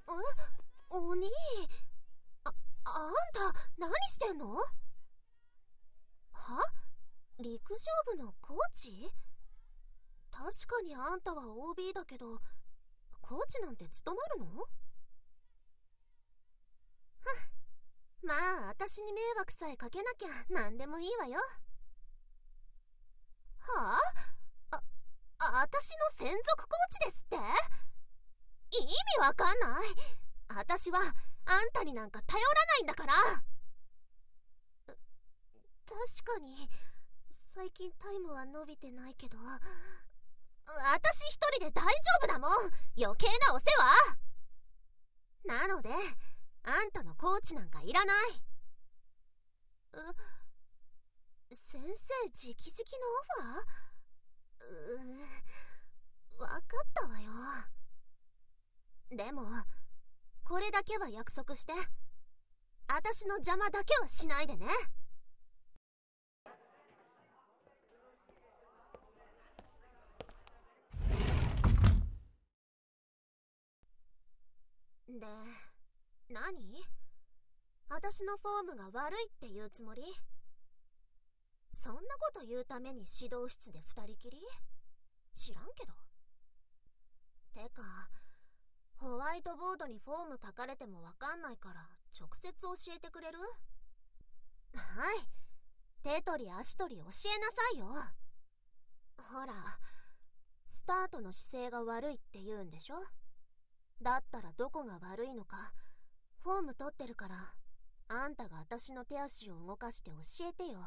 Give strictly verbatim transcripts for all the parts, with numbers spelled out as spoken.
お兄、あ、あんた何してんの？は？陸上部のコーチ？確かにあんたは オービー だけど、コーチなんて務まるの？まあ、私に迷惑さえかけなきゃ何でもいいわよ。はあ？あ、あ、私の専属コーチですって？意味わかんない。私はあんたになんか頼らないんだから。確かに最近タイムは伸びてないけど、私一人で大丈夫だもん。余計なお世話なので、あんたのコーチなんかいらない。先生直々のオファー？うーん、わかったわよ。でもこれだけは約束して、私の邪魔だけはしないでね。で、何？私のフォームが悪いって言うつもり？そんなこと言うために指導室で二人きり？知らんけど。てか、ホワイトボードにフォーム書かれてもわかんないから直接教えてくれる？はい、手取り足取り教えなさいよ。ほら、スタートの姿勢が悪いって言うんでしょ？だったらどこが悪いのかフォーム取ってるから、あんたが私の手足を動かして教えてよ。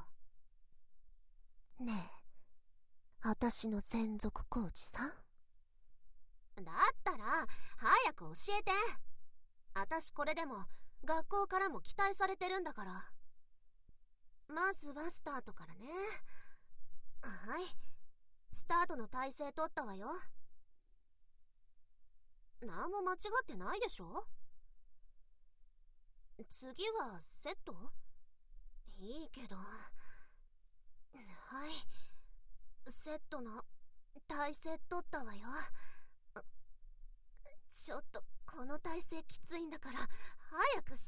ねえ、私の専属コーチさん。だったら早く教えて。私これでも学校からも期待されてるんだから。まずはスタートからね。はい、スタートの体勢取ったわよ。何も間違ってないでしょ？次はセット？いいけど。はい、セットの体勢取ったわよ。ちょっとこの体勢きついんだから早くして。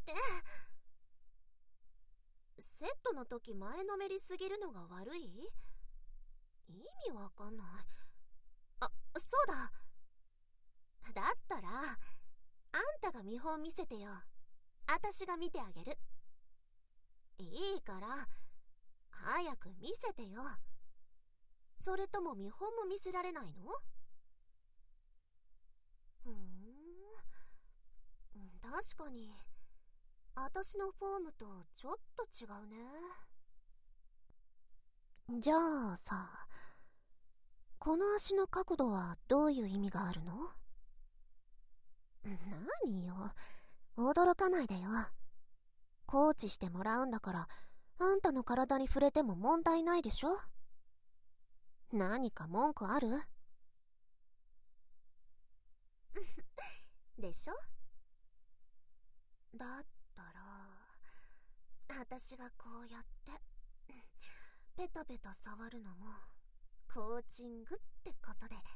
セットの時前のめりすぎるのが悪い？意味わかんない。あ、そうだ。だったらあんたが見本見せてよ。私が見てあげる。いいから早く見せてよ。それとも見本も見せられないの？ふーん、確かに私のフォームとちょっと違うね。じゃあさ、この足の角度はどういう意味があるの？何よ、驚かないでよ。コーチしてもらうんだから、あんたの体に触れても問題ないでしょ？何か文句ある？でしょ？だったら私がこうやってペタペタ触るのもコーチングってことで。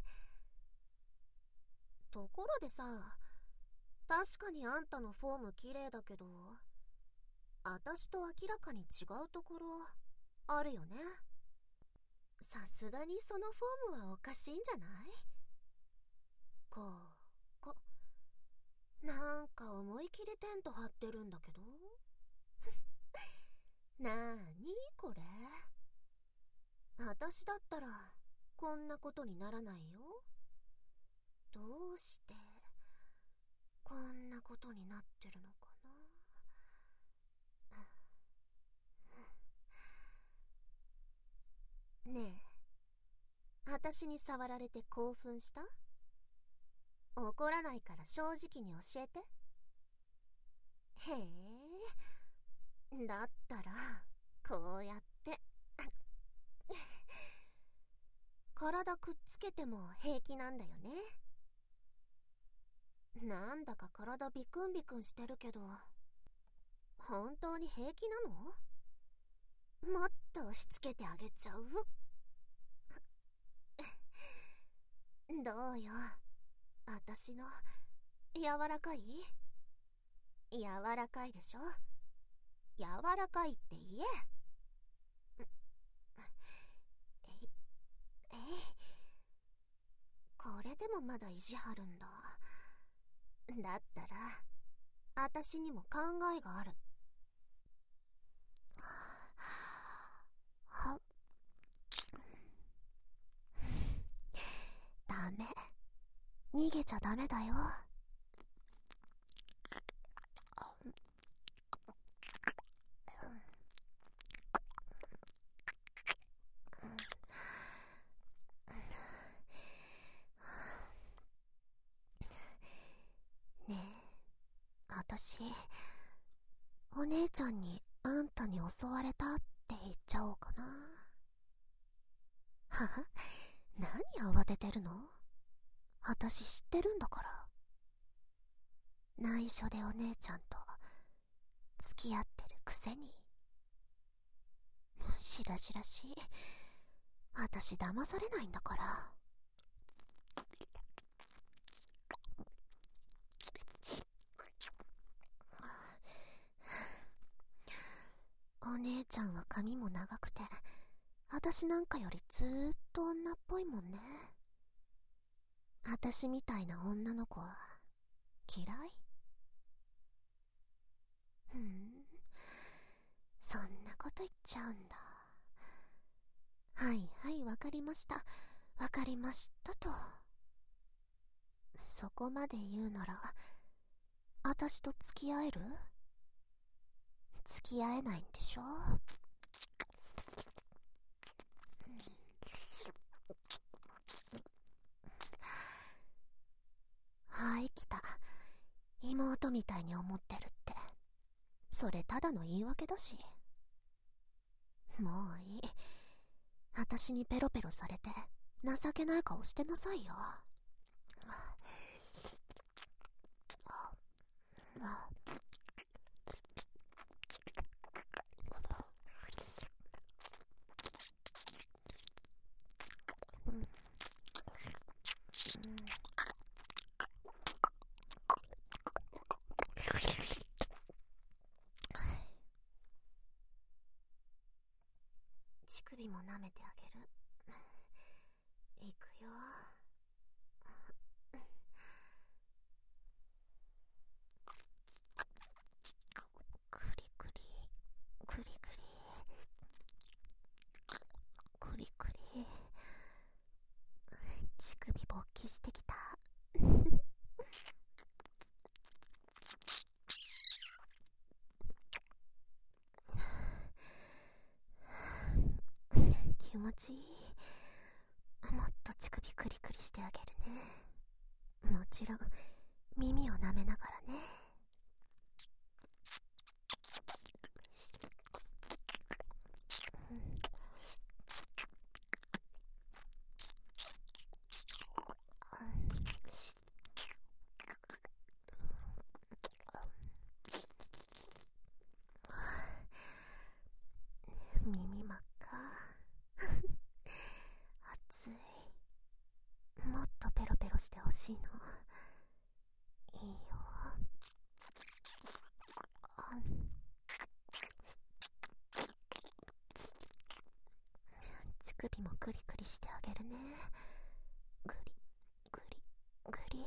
ところでさ、確かにあんたのフォーム綺麗だけど、私と明らかに違うところあるよね。さすがにそのフォームはおかしいんじゃない？こう、こ、なんか思い切りテント張ってるんだけど。なーにこれ？私だったらこんなことにならないよ。どうしてこんなことになってるのかな。ねえ、私に触られて興奮した？怒らないから正直に教えて。へえ、だったらこうやって体くっつけても平気なんだよね。なんだか体ビクンビクンしてるけど、本当に平気なの？もっと押し付けてあげちゃう？どうよ、私の柔らかい？柔らかいでしょ。柔らかいって言え。えい、えい。これでもまだ意地張るんだ。だったら、あたしにも考えがある。はダメ。逃げちゃダメだよ。ねえ、あたし、お姉ちゃんにあんたに襲われたって言っちゃおうかな。はは、何慌ててるの？あたし知ってるんだから。内緒でお姉ちゃんと付き合ってるくせに。しらしらしい。あたし騙されないんだから。お姉ちゃんは髪も長くて、あたしなんかよりずーっと女っぽいもんね。あたしみたいな女の子は嫌い？ふん、そんなこと言っちゃうんだ。はいはい、わかりました。わかりましたと。そこまで言うなら、あたしと付き合える？付き合えないんでしょ？はい、来た。妹みたいに思ってるって。それただの言い訳だし。もういい。あたしにペロペロされて情けない顔してなさいよ。乳首も舐めてあげる。いくよ。クリクリクリクリクリクリ。乳首勃起してきた。気持ちいい。もっと乳首クリクリしてあげるね。もちろん耳を舐めながらね。耳真っ赤。熱い。もっとペロペロしてほしいの。いいよ。乳首もクリクリしてあげるね。グリグリグリ。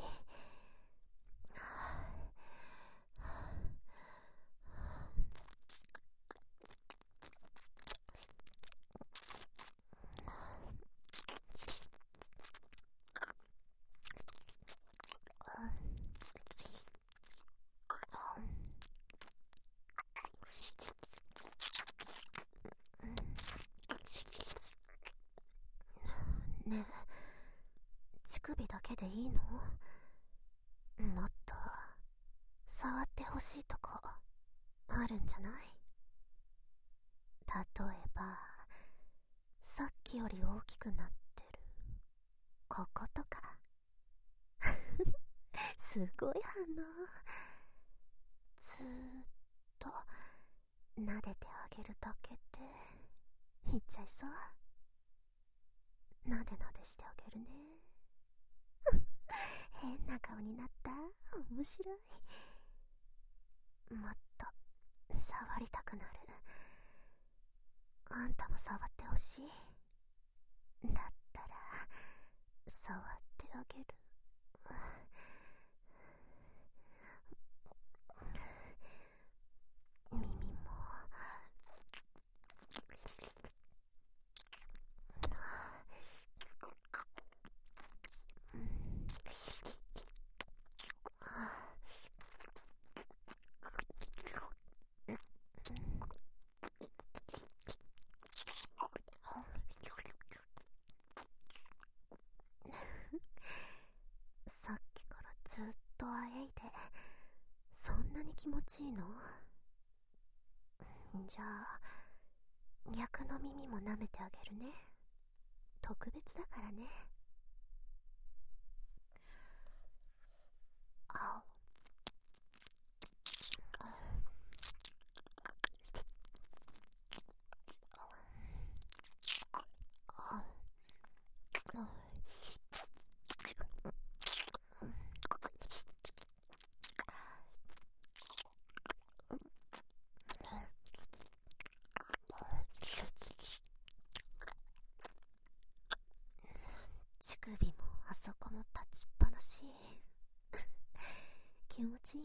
ねえ、乳首だけでいいの？もっと触ってほしいとこあるんじゃない？例えばさっきより大きくなってるこことか。すごい反応。ずーっと撫でてあげるだけでいっちゃいそう。なでなでしてあげるね。変な顔になった？ 面白い。もっと触りたくなる。あんたも触ってほしい。だったら触ってあげる。耳もさっきからずっとあえいで、そんなに気持ちいいの？じゃあ逆の耳も舐めてあげるね。特別だからね。あ乳首もあそこも立ちっぱなし。気持ちいい？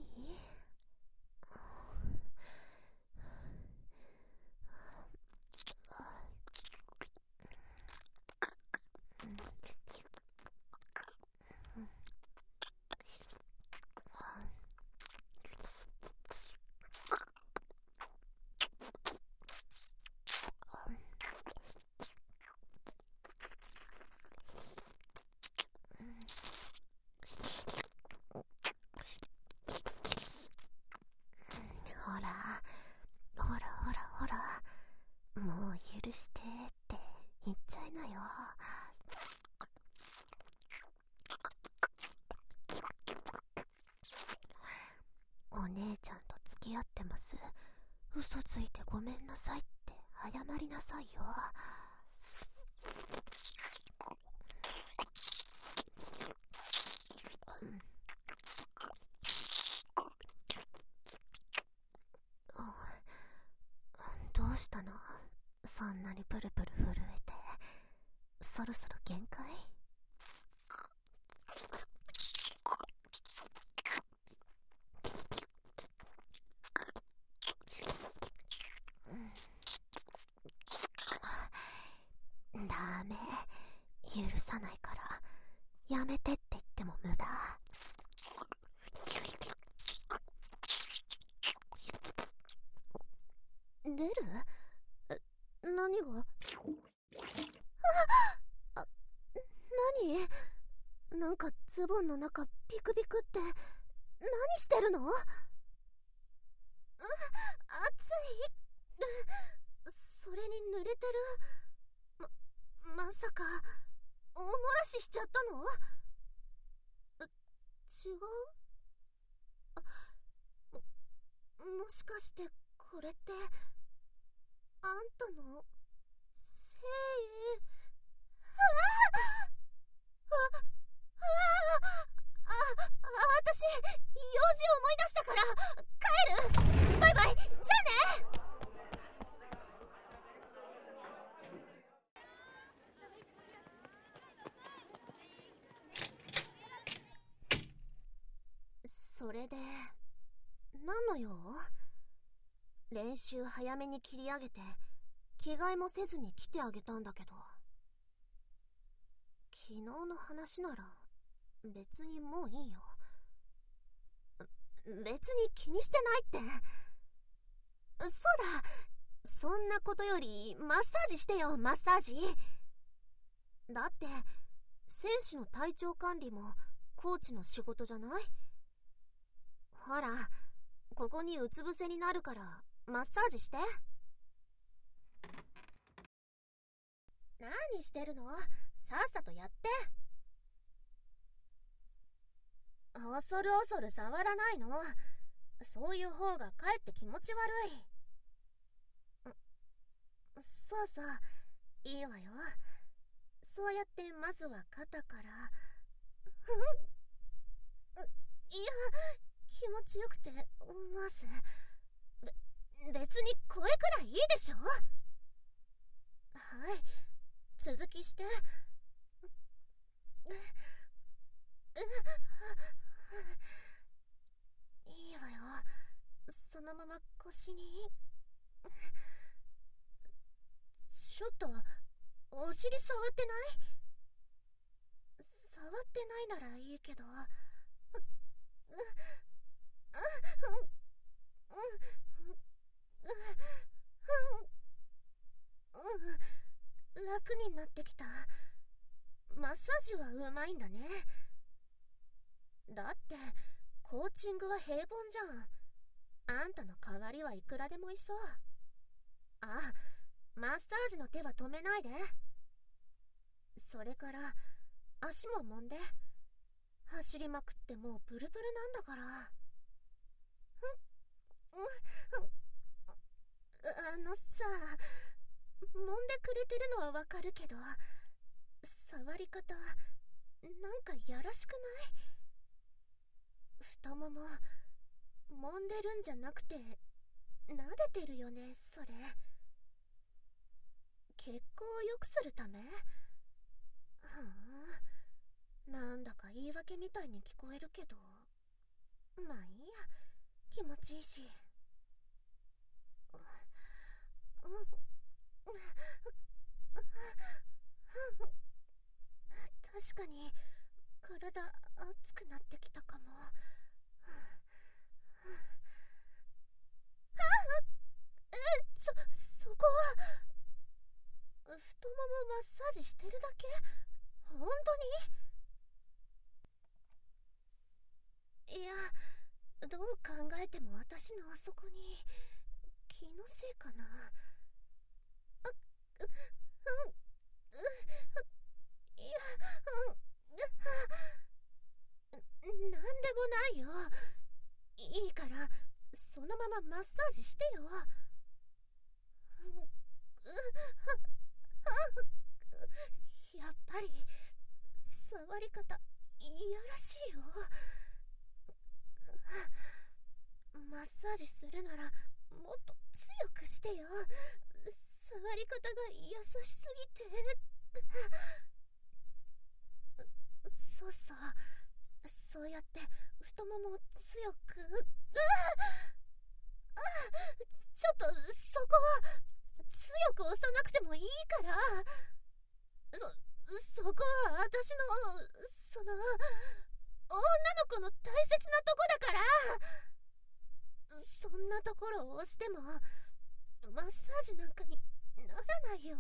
ほらほらほらほら、もう許してって言っちゃいなよ。お姉ちゃんと付き合ってます。嘘ついてごめんなさいって謝りなさいよ。どうしたの？そんなにプルプル震えて。そろそろ限界？ダメ、許さないから。やめてって言っても無駄。出る？え、何が？あ、あ、何？なんかズボンの中ビクビクって。何してるの？う、暑い。それに濡れてる。ま、まさか大漏らししちゃったの？違う？あ、も、もしかしてこれってあんたのせい？あああああ、私用事思い出したから帰る。バイバイ、じゃあね。それで何の用？練習早めに切り上げて着替えもせずに来てあげたんだけど。昨日の話なら別にもういいよ。別に気にしてないって。そうだ、そんなことよりマッサージしてよ、マッサージ。だって選手の体調管理もコーチの仕事じゃない？ほら、ここにうつ伏せになるからマッサージして。何してるの？さっさとやって。恐る恐る触らないの。そういう方がかえって気持ち悪い。そうそう、いいわよ。そうやってまずは肩から。 いや、気持ちよくて思わず。べ別に声くらいいいでしょ。はい、続きして。いいわよ、そのまま腰に。ちょっとお尻触ってない？触ってないならいいけど。楽になってきた。マッサージはうまいんだね。だってコーチングは平凡じゃん。あんたの代わりはいくらでもいそう。あ、マッサージの手は止めないで。それから足も揉んで。走りまくってもうプルプルなんだから。あのさ、揉んでくれてるのはわかるけど、触り方なんかやらしくない？太もも揉んでるんじゃなくて撫でてるよね、それ。血行を良くするため？はあ、なんだか言い訳みたいに聞こえるけど、まあいいや、気持ちいいし。確かに体熱くなってきたかも。え、そ、そこは太ももマッサージしてるだけ？本当に？いや、どう考えても私のあそこに気のせいかな。あ、う、うん、う、いや、うん、なんでもないよ。いいからそのままマッサージしてよ。やっぱり触り方いやらしいよ。マッサージするならもっと強くしてよ。触り方が優しすぎて。そうそう、そうやって太ももを強く。あ、ちょっとそこは強く押さなくてもいいから。そ、そこは私の、その、女の子の大切なとこだから。そんなところを押してもマッサージなんかにならないよ。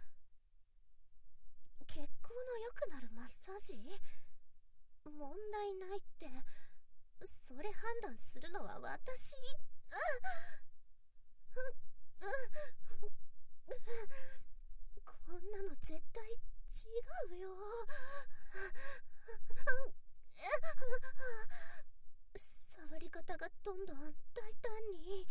血行の良くなるマッサージ？問題ないって、それ判断するのは私。こんなの絶対違うよ。触り方がどんどん大胆に。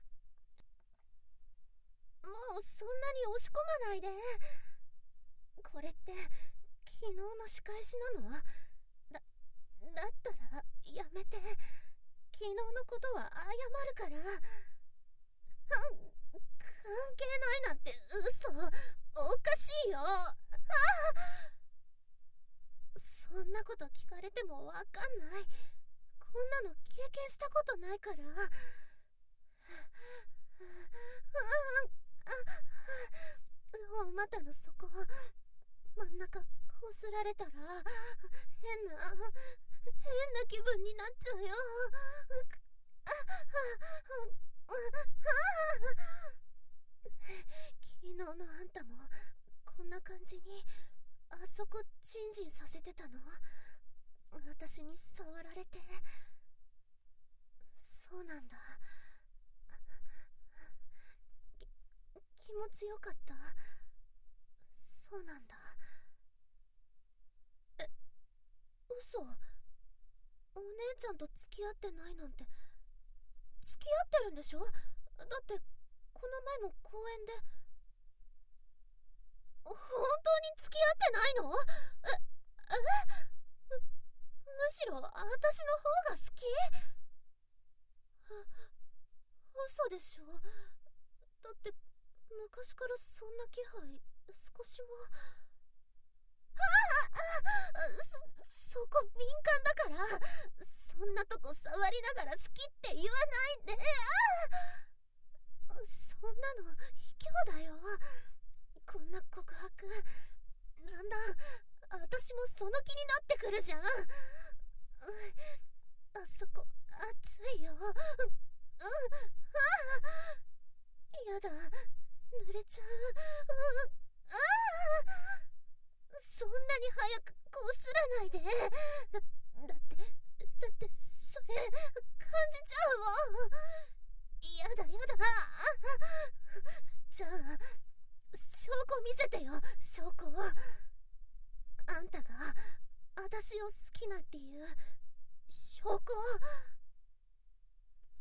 もうそんなに押し込まないで。これって昨日の仕返しなの？だ、だったらやめて。昨日のことは謝るから。関係ないなんて嘘。おかしいよ。ああ、そんなこと聞かれてもわかんない。こんなの経験したことないから。お股の底真ん中こすられたら変な変な気分になっちゃうよ。昨日のあんたもこんな感じにあそこチンジンさせてたの？私に触られて。そうなんだ。き気持ちよかった？そうなんだ。え、嘘？お姉ちゃんと付き合ってないなんて。付き合ってるんでしょ？だってこの前も公園で。本当に付き合ってないの？え、え？む、むししろ私の方が好き？嘘でしょ。だって昔からそんな気配少しも。あああ、そ、そこ敏感だから、そんなとこ触りながら好きって言わないで。ああ、そんなの卑怯だよ。こんな告白、なんだ私もその気になってくるじゃん。あそこ熱いよ。うん、うん、ああ、やだ、濡れちゃう。うん、ああ、そんなに早くこすらないで。だ、だってだってそれ感じちゃうもん。やだやだ。じゃあ証拠見せてよ、証拠。あんたが私を好きな理由、証拠。うん、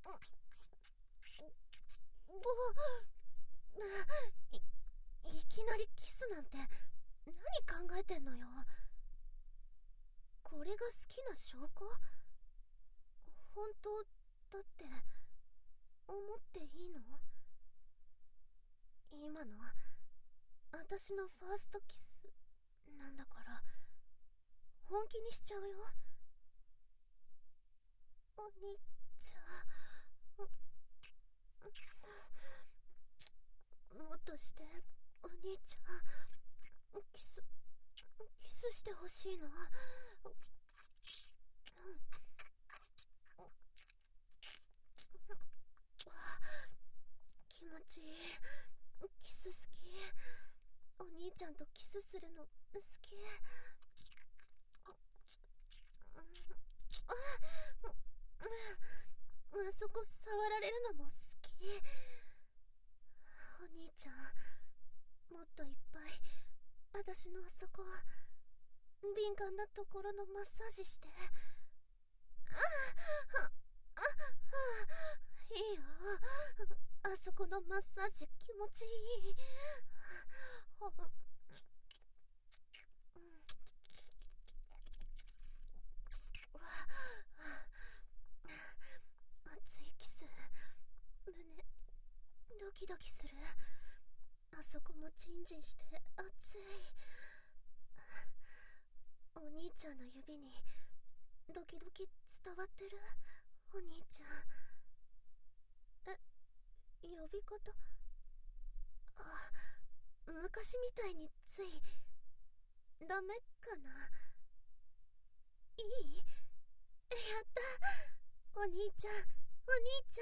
い, いきなりキスなんて何考えてんのよ。これが好きな証拠？本当だって思っていいの？今の私のファーストキスなんだから本気にしちゃうよ。お兄ちゃん、もっとして、お兄ちゃん。キスキスしてほしいの。気持ちいい。キス好き。お兄ちゃんとキスするの好き。あ, あそこ触られるのも好き。お兄ちゃん、もっといっぱい私のあそこ敏感なところのマッサージして。ああ、ああ、いいよ。あそこのマッサージ気持ちいい。熱いキス、胸ドキドキする。あそこもチンチンして熱い。お兄ちゃんの指にドキドキ伝わってる。お兄ちゃん、え、呼び方、あ、昔みたいについダメかな。いい？やった、お兄ちゃん、お兄ち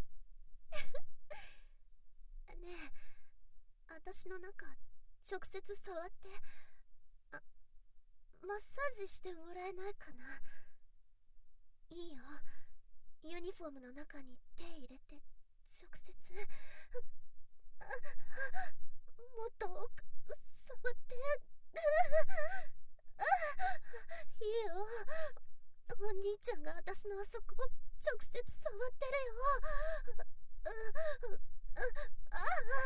ゃん。ねえ、私の中直接触って、あ、マッサージしてもらえないかな。いいよ、ユニフォームの中に手入れて直接。あ、もっと触って。いいよ、お兄ちゃんが私のあそこ直接触ってるよ。ああ、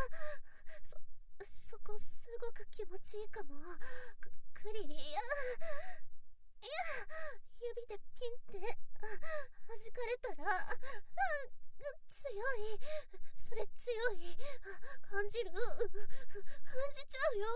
そ、そこすごく気持ちいいかも。く、クリ、いや、いや、指でピンって弾かれたら、あ、強い、それ強い、感じる、感じちゃうよ。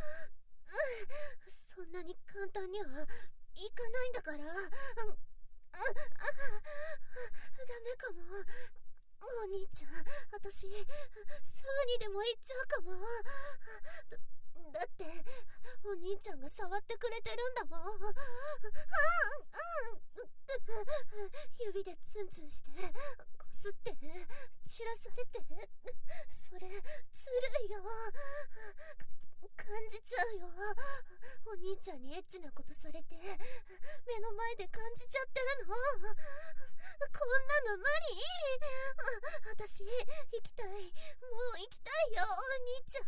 そんなに簡単にはいかないんだから。あ、あ、あ、ダメかも。お兄ちゃん、私すぐにでも行っちゃうかも。だ、だってお兄ちゃんが触ってくれてるんだもん。あ、うん、指でツンツンしてこすって散らされて、それずるいよ。感じちゃうよ。お兄ちゃんにエッチなことされて目の前で感じちゃってるの。こんなの無理。私行きたい、もう行きたいよ、お兄ち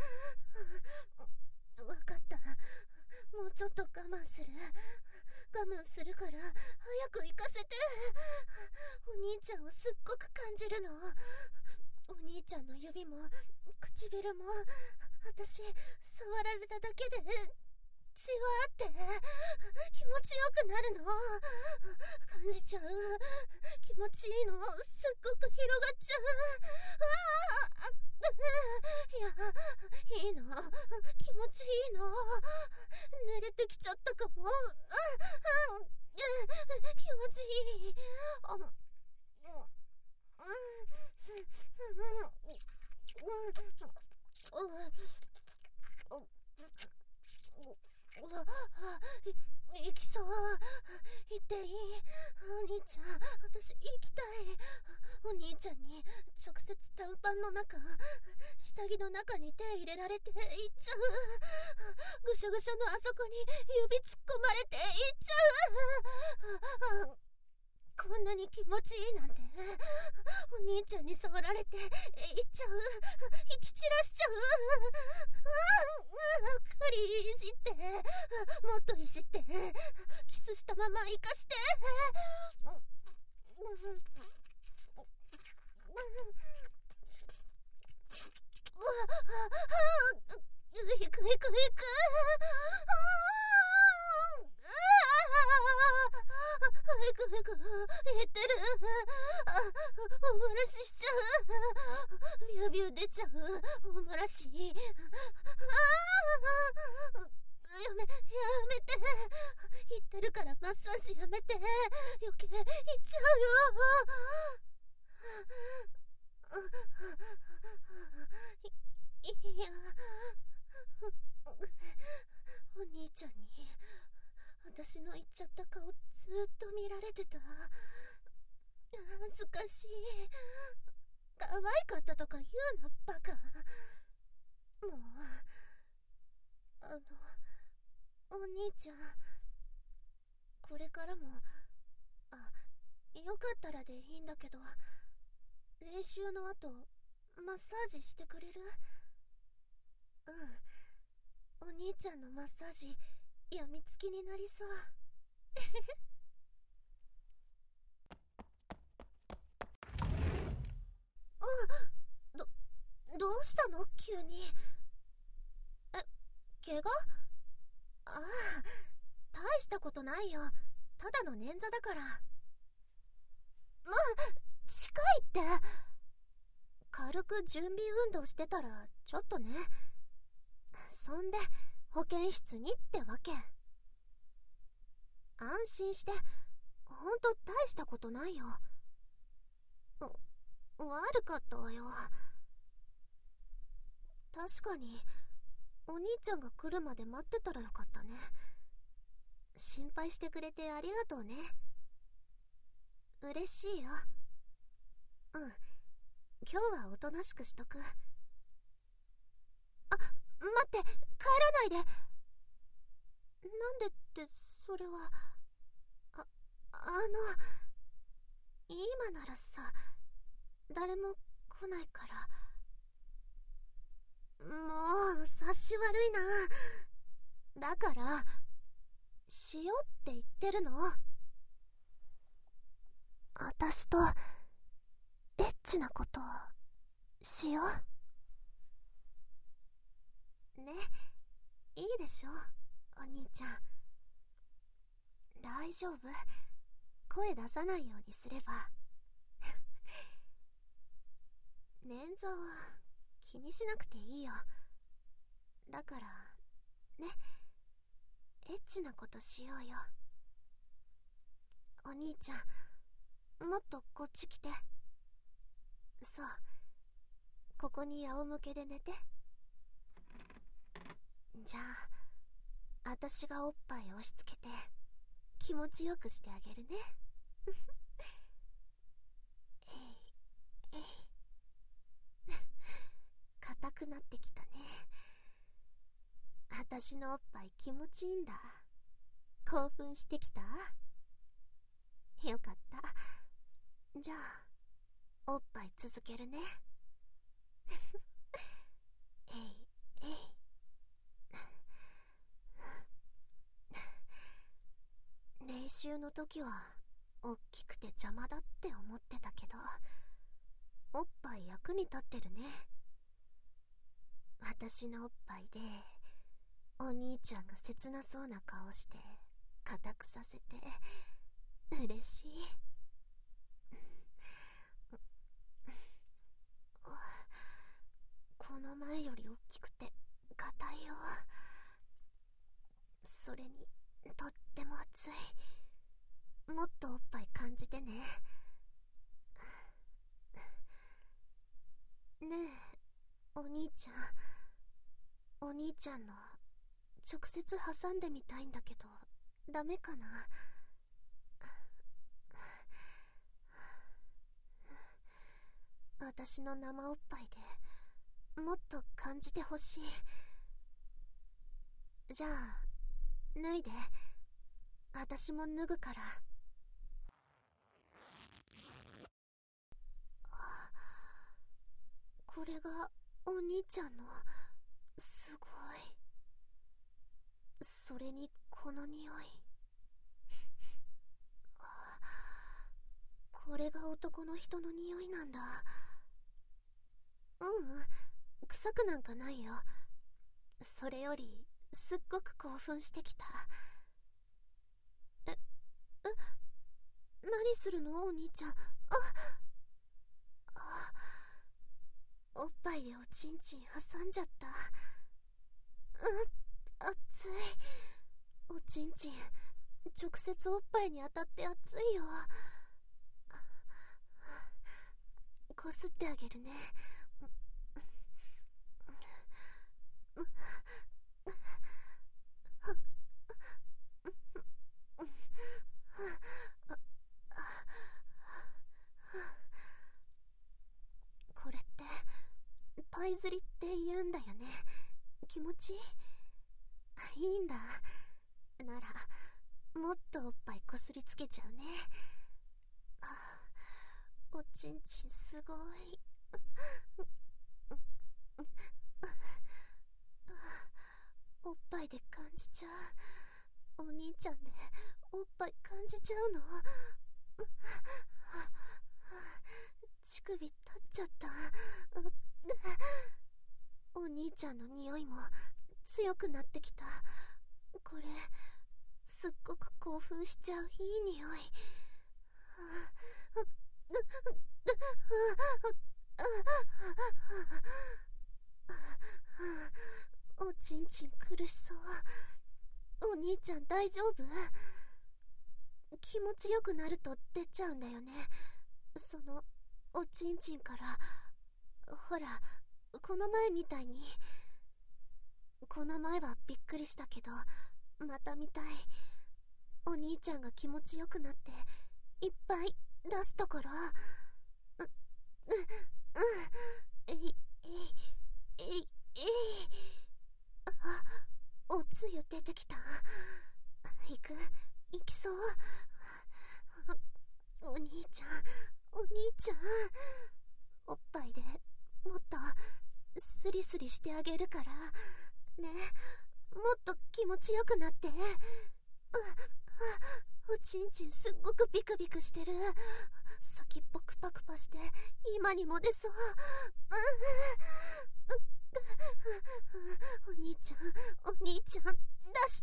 ゃん。わかった、もうちょっと我慢する。我慢するから早く行かせて。お兄ちゃんをすっごく感じるの。お兄ちゃんの指も唇も私触られただけでじわって気持ちよくなるの感じちゃう。気持ちいいのすっごく広がっちゃう。あいや、いいの、気持ちいいの。濡れてきちゃったかも。気持ちいい。行きそう。行っていい？お兄ちゃん、私行きたい。お兄ちゃんに直接短パンの中、下着の中に手入れられて行っちゃう。ぐしょぐしょのあそこに指突っ込まれて行っちゃう。こんなに気持ちいいなんて。お兄ちゃんに触られて行っちゃう。引き散らしちゃう。かりいじって、もっといじって、キスしたまま生かして。行く行く行く。行く行く、言ってる。あ、お漏らししちゃう。ビュービュー出ちゃう。お漏らし。あやめ、やめて。言ってるからマッサージやめて。余計言っちゃうよ。い、いや、お兄ちゃんに私の言っちゃった顔ずっと見られてた。恥ずかしい。可愛かったとか言うな、バカ。もう、あの、お兄ちゃん、これからも、あ、よかったらでいいんだけど、練習の後、マッサージしてくれる？うん、お兄ちゃんのマッサージ、やみつきになりそう。あ、ど、どうしたの急に。え、怪我？ああ、大したことないよ。ただの捻挫だから。まあ、近いって。軽く準備運動してたらちょっとね。そんで保健室にってわけ。安心して、ほんと大したことないよ。悪かったわよ。確かにお兄ちゃんが来るまで待ってたらよかったね。心配してくれてありがとうね。嬉しいよ。うん、今日はおとなしくしとく。あ、待って、帰らないで。なんでって、それは。あ、あの、今ならさ、誰も来ないから。もう、察し悪いな。だから、しようって言ってるの。私と、エッチなことを、しよう。ね、いいでしょ、お兄ちゃん。大丈夫。声出さないようにすれば。捻挫は気にしなくていいよ。だからね、エッチなことしようよ。お兄ちゃん、もっとこっち来て。そう、ここに仰向けで寝て。じゃあ、私がおっぱい押し付けて気持ちよくしてあげるね。えいえい。硬くなってきたね。私のおっぱい気持ちいいんだ。興奮してきた？よかった。じゃあ、おっぱい続けるね。えいえい。練習の時はおっきくて邪魔だって思ってたけど、おっぱい役に立ってるね。私のおっぱいでお兄ちゃんが切なそうな顔して固くさせて嬉しい。この前より大きくて硬いよ。それにとっても熱い。もっとおっぱい感じてね。ねえお兄ちゃん、お兄ちゃんの直接挟んでみたいんだけどダメかな。私の生おっぱいでもっと感じてほしい。じゃあ脱いで、私も脱ぐから。これがお兄ちゃんの。すごい。それにこの匂い。これが男の人の匂いなんだ。ううん、臭くなんかないよ。それよりすっごく興奮してきた。え、え、何するのお兄ちゃん。ああ、おっぱいでおちんちん挟んじゃった。うん、熱い。おちんちん直接おっぱいに当たって熱いよ。こすってあげるね。これってパイ釣りって言うんだよね。気持ちいい？いいんだ。ならもっとおっぱいこすりつけちゃうね。おちんちんすごい。おっぱいで感じちゃう。お兄ちゃんでおっぱい感じちゃうの。乳首立っちゃった。お兄ちゃんの匂いも強くなってきた。これすっごく興奮しちゃういい匂い。おちんちん苦しそう。お兄ちゃん大丈夫？気持ちよくなると出ちゃうんだよね、そのおちんちんから。ほらこの前みたいに。この前はびっくりしたけどまた見たい。お兄ちゃんが気持ちよくなっていっぱい出すところ。う、う、うん、えい、えい、えい、えい。あ、おつゆ出てきた。行く？行きそう？お兄ちゃん、お兄ちゃん。おっぱいでもっとスリスリしてあげるからね。もっと気持ちよくなって。おちんちんすっごくビクビクしてる。先っぽクパクパして今にも出そう。お兄ちゃん、お兄ちゃん出して。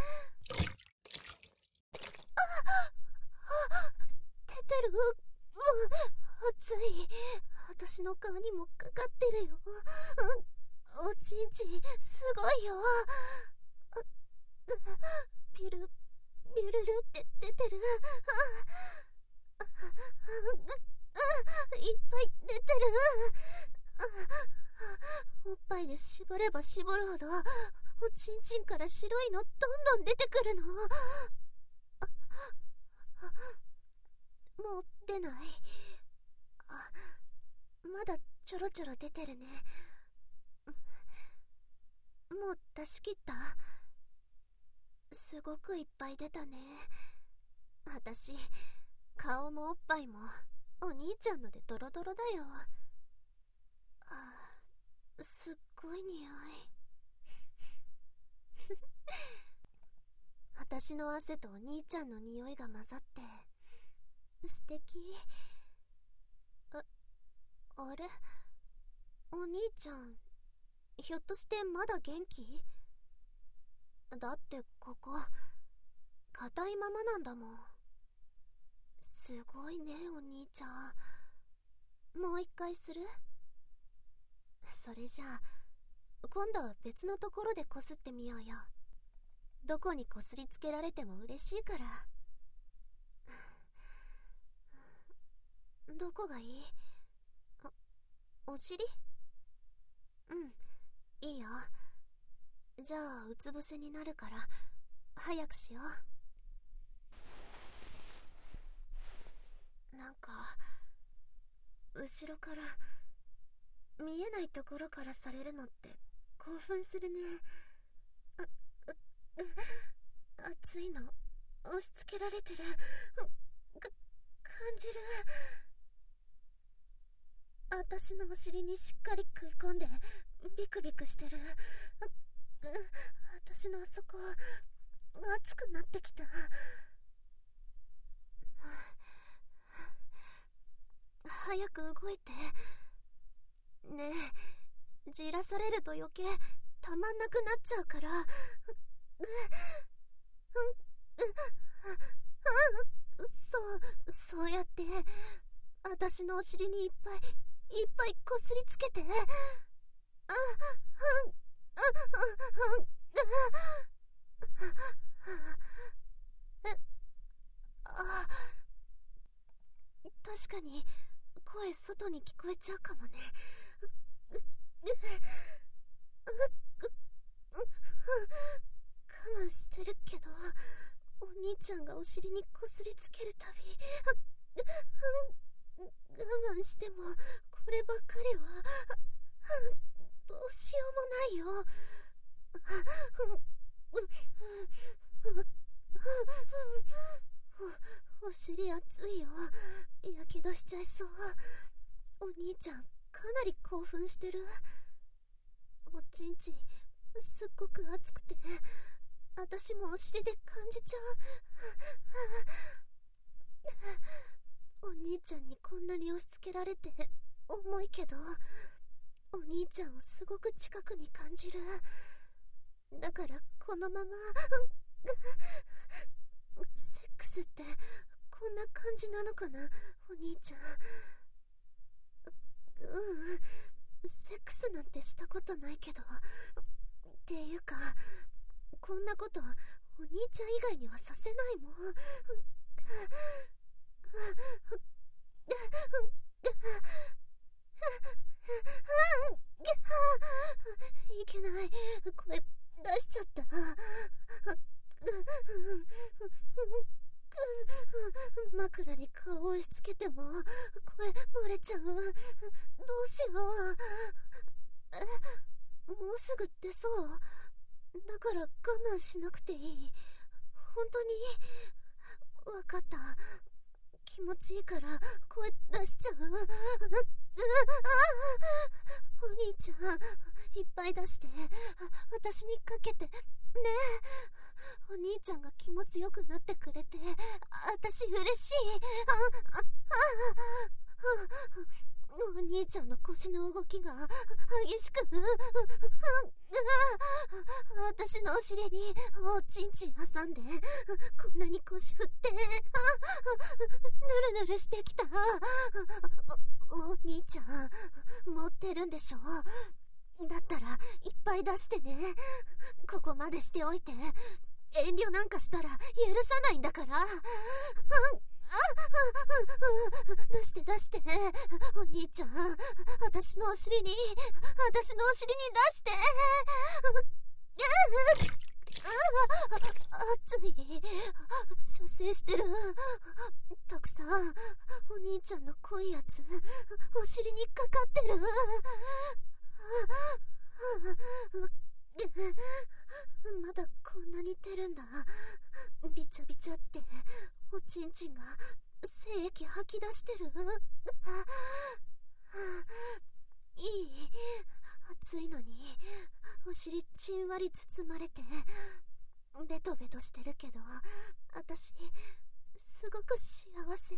ああ、出てる。熱い。私の顔にもかかってるよ。おちんちんすごいよ。ビルビルルって出てる。いっぱい出てる。おっぱいで絞れば絞るほどおちんちんから白いのどんどん出てくるの。もう出ない？あ、まだちょろちょろ出てるね。もう出し切った？すごくいっぱい出たね。私顔もおっぱいもお兄ちゃんのでドロドロだよ。あ、すっごい匂い。私の汗とお兄ちゃんの匂いが混ざって素敵。あ、あれ、お兄ちゃんひょっとしてまだ元気？ だってここ硬いままなんだもん。すごいねお兄ちゃん。もう一回する？それじゃあ今度は別のところでこすってみようよ。どこにこすりつけられても嬉しいから。どこがいい？お、お尻？うん、いいよ。じゃあうつ伏せになるから早くしよう。なんか後ろから見えないところからされるのって興奮するね。う、う、う、熱いの押し付けられてる。か、感じる。私のお尻にしっかり食い込んでビクビクしてる。う、う、私のあそこ熱くなってきた。早く動いてねえ。じらされると余計たまんなくなっちゃうから。う、う、う、う、そう、そうやって私のお尻にいっぱいいっぱいこすりつけて。あ、うん、うん、うん、あ、確かに声外に聞こえちゃうかもね。う、う、う、う、我慢してるけど、お兄ちゃんがお尻にこすりつけるたび、我慢してもこればかりはどうしようもないよ。お、お尻熱いよ。やけどしちゃいそう。お兄ちゃんかなり興奮してる。おちんちんすっごく熱くて私もお尻で感じちゃう。お兄ちゃんにこんなに押し付けられて重いけど、お兄ちゃんをすごく近くに感じる。だからこのままセックスってこんな感じなのかなお兄ちゃん。う、うん、セックスなんてしたことないけど。っていうかこんなことお兄ちゃん以外にはさせないもん。いけない、声出しちゃった。枕に顔を押し付けても声漏れちゃう。どうしよう。え、もうすぐ出そう。だから我慢しなくていい。本当にわかった。気持ちいいから声出しちゃう。お兄ちゃんいっぱい出して私にかけてねえ。お兄ちゃんが気持ちよくなってくれて私嬉しい。あ、あ、あ、お兄ちゃんの腰の動きが激しく、私のお尻におちんちん挟んでこんなに腰振ってぬるぬるしてきた。お、お兄ちゃん持ってるんでしょ。だったらいっぱい出してね。ここまでしておいて遠慮なんかしたら許さないんだから。出して出して、お兄ちゃん私のお尻に私のお尻に出して。熱い。射精してる。たくさんお兄ちゃんの濃いやつお尻にかかってる。まだこんなに出るんだ。ビチャビチャっておちんちんが精液吐き出してる。いい？暑いのにお尻ちんわり包まれてベトベトしてるけど私すごく幸せ。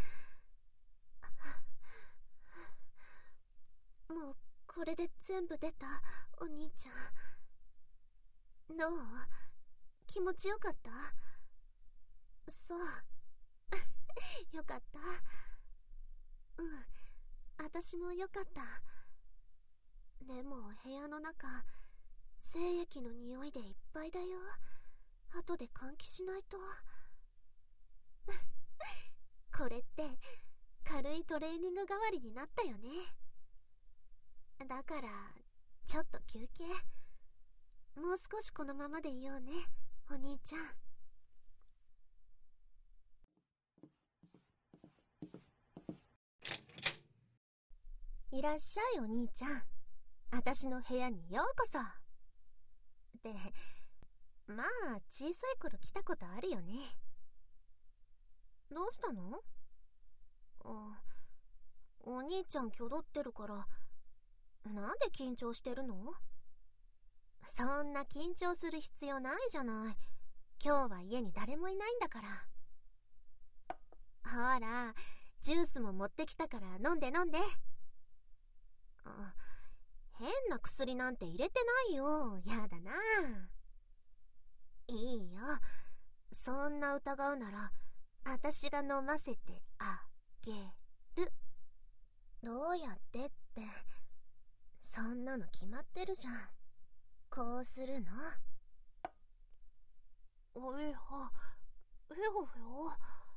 もうこれで全部出たお兄ちゃん。どう？ 気持ちよかった？そうよかった。うん、私もよかった。でも部屋の中精液の匂いでいっぱいだよ。後で換気しないと。これって軽いトレーニング代わりになったよね。だからちょっと休憩。もう少しこのままでいようね、お兄ちゃん。いらっしゃい、お兄ちゃん。私の部屋にようこそ。で、まあ小さい頃来たことあるよね。どうしたの？あ、お兄ちゃん挙動ってるから。なんで緊張してるの？そんな緊張する必要ないじゃない。今日は家に誰もいないんだから。ほら、ジュースも持ってきたから飲んで飲んで。あ、変な薬なんて入れてないよ。やだな。いいよ、そんな疑うなら私が飲ませてあげる。どうやってって、そんなの決まってるじゃん。こうするの。おいは、へほへほ。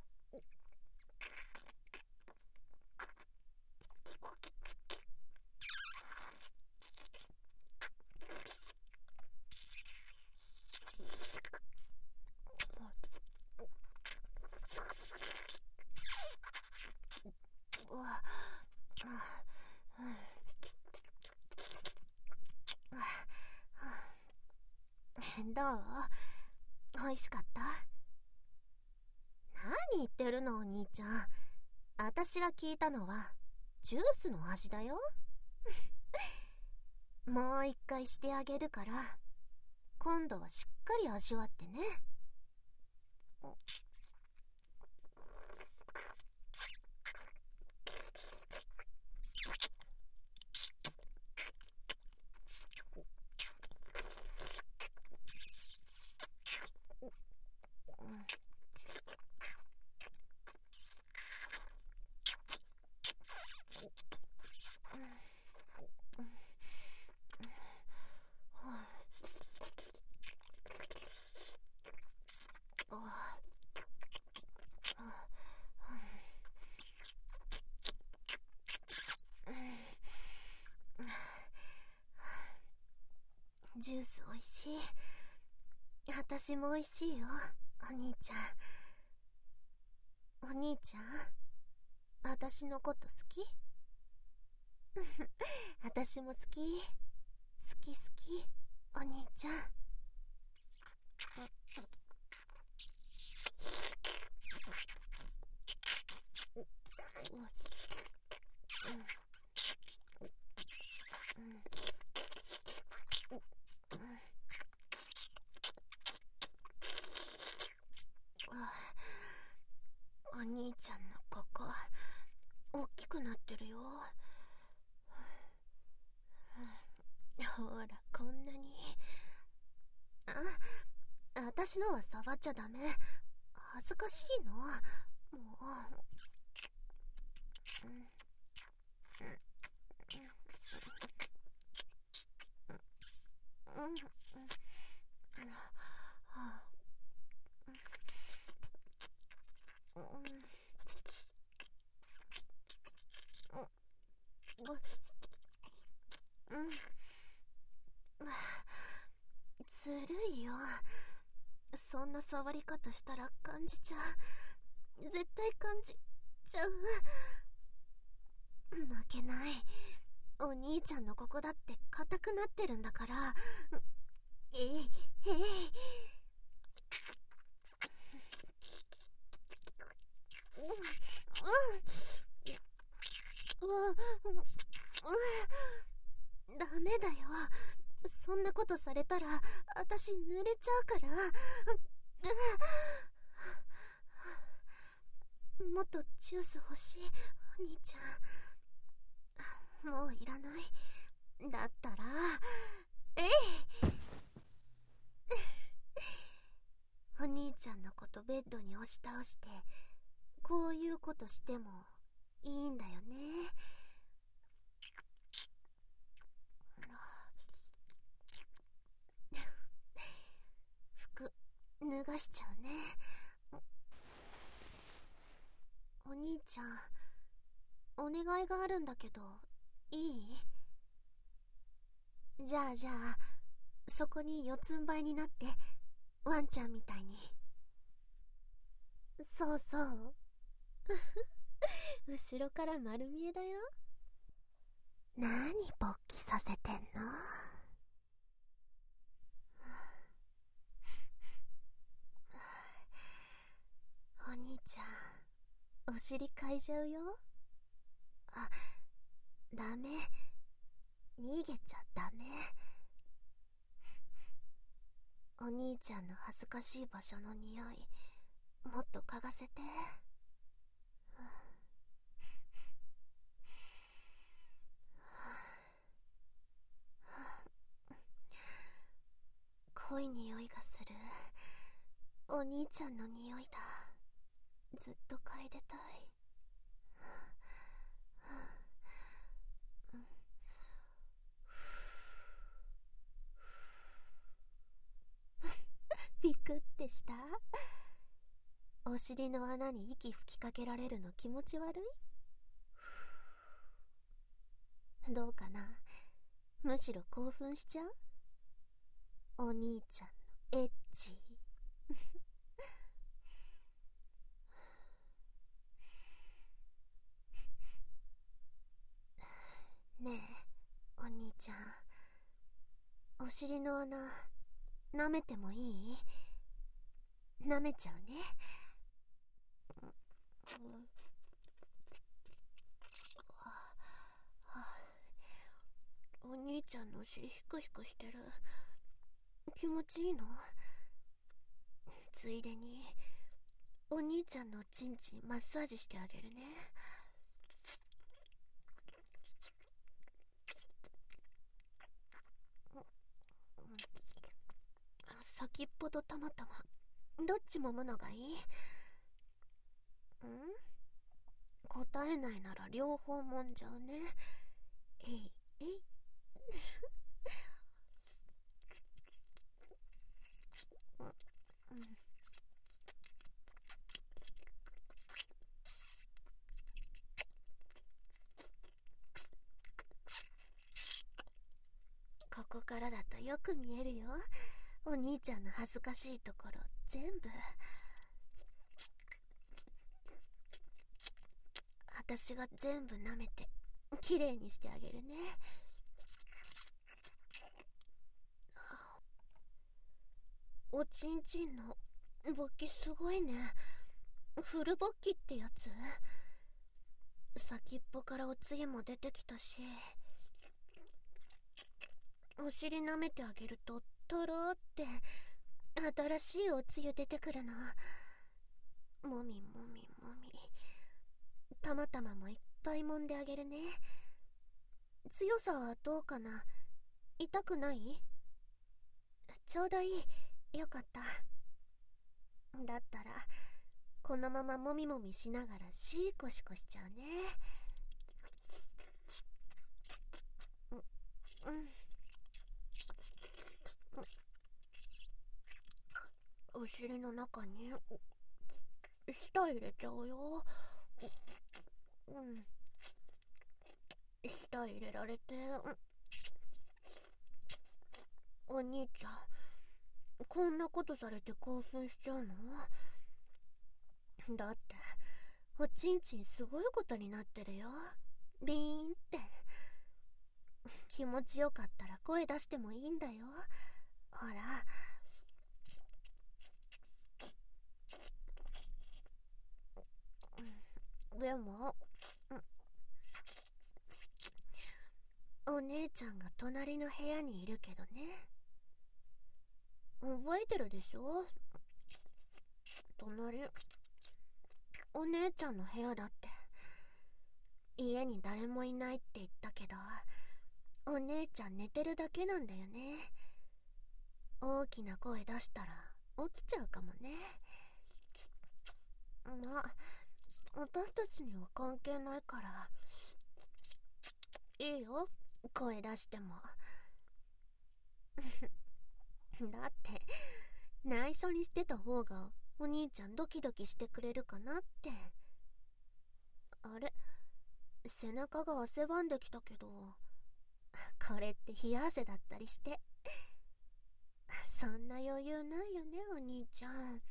どう？美味しかった？何言ってるの、お兄ちゃん。私が聞いたのはジュースの味だよ。もう一回してあげるから、今度はしっかり味わってね。ジュースおいしい。私もおいしいよ、お兄ちゃん。お兄ちゃん、私のこと好き？私も好き。好き好き、お兄ちゃん。お兄ちゃんのここ大きくなってるよ。ほら、こんなに。あ、私のは触っちゃダメ。恥ずかしいの。もう、うん、うん、うん、ずるいよ。そんな触り方したら感じちゃう。絶対感じちゃう。負けない。お兄ちゃんのここだって硬くなってるんだから。えいえい。うんうんうんうん、ダメだよ。そんなことされたら私濡れちゃうから。もっとジュース欲しい、お兄ちゃん。もういらない。だったら、えいちゃんのことベッドに押し倒してこういうことしてもいいんだよね。服脱がしちゃうね。お兄ちゃん、お願いがあるんだけどいい？じゃあじゃあそこに四つん這いになって、ワンちゃんみたいに。そうそう後ろから丸見えだよ。何勃起させてんの？お兄ちゃん、お尻かいじゃうよ。あ、ダメ、逃げちゃダメ。お兄ちゃんの恥ずかしい場所の匂い、もっと嗅がせて。濃い匂いがする。お兄ちゃんの匂いだ。ずっと嗅いでたい。ビクってした？お尻の穴に息吹きかけられるの気持ち悪い？どうかな？むしろ興奮しちゃう？お兄ちゃんのエッチねえ、お兄ちゃん、お尻の穴舐めてもいい？舐めちゃうね。お兄ちゃんのお尻ヒクヒクしてる。気持ちいいの？ついでにお兄ちゃんのチンチンマッサージしてあげるね。先っぽとたまたまどっちもむのがいい？ん？答えないなら両方もんじゃうね。えいえいうん、ここからだとよく見えるよ。お兄ちゃんの恥ずかしいところ全部。私が全部舐めてきれいにしてあげるね。おちんちんの勃起すごいね。フル勃起ってやつ？先っぽからおつゆも出てきたし、お尻舐めてあげるととろーって新しいおつゆ出てくるの。もみもみもみ、たまたまもいっぱい揉んであげるね。強さはどうかな？痛くない？ちょうどいい。よかった。だったらこのままもみもみしながらシーコシコしちゃうね。う、うん。お尻の中に舌入れちゃうよ。うん。舌入れられて、うん、お兄ちゃん、こんなことされて興奮しちゃうの？だっておちんちんすごいことになってるよ。ビーンって。気持ちよかったら声出してもいいんだよ。ほら。でも、お姉ちゃんが隣の部屋にいるけどね。覚えてるでしょ？隣、お姉ちゃんの部屋だって。家に誰もいないって言ったけど、お姉ちゃん寝てるだけなんだよね。大きな声出したら起きちゃうかもね。 まあ、私たちには関係ないから。いいよ、声出しても。だって、内緒にしてた方がお兄ちゃんドキドキしてくれるかなって。あれ、背中が汗ばんできたけど、これって冷や汗だったりして。そんな余裕ないよね、お兄ちゃん。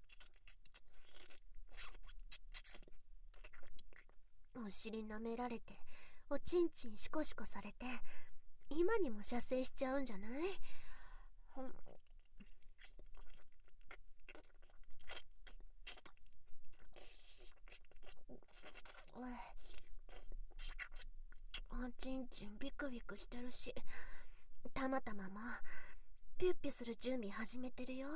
お尻舐められて、おちんちんシコシコされて、今にも射精しちゃうんじゃない？おちんちんビクビクしてるし、たまたまもピュッピュする準備始めてるよ。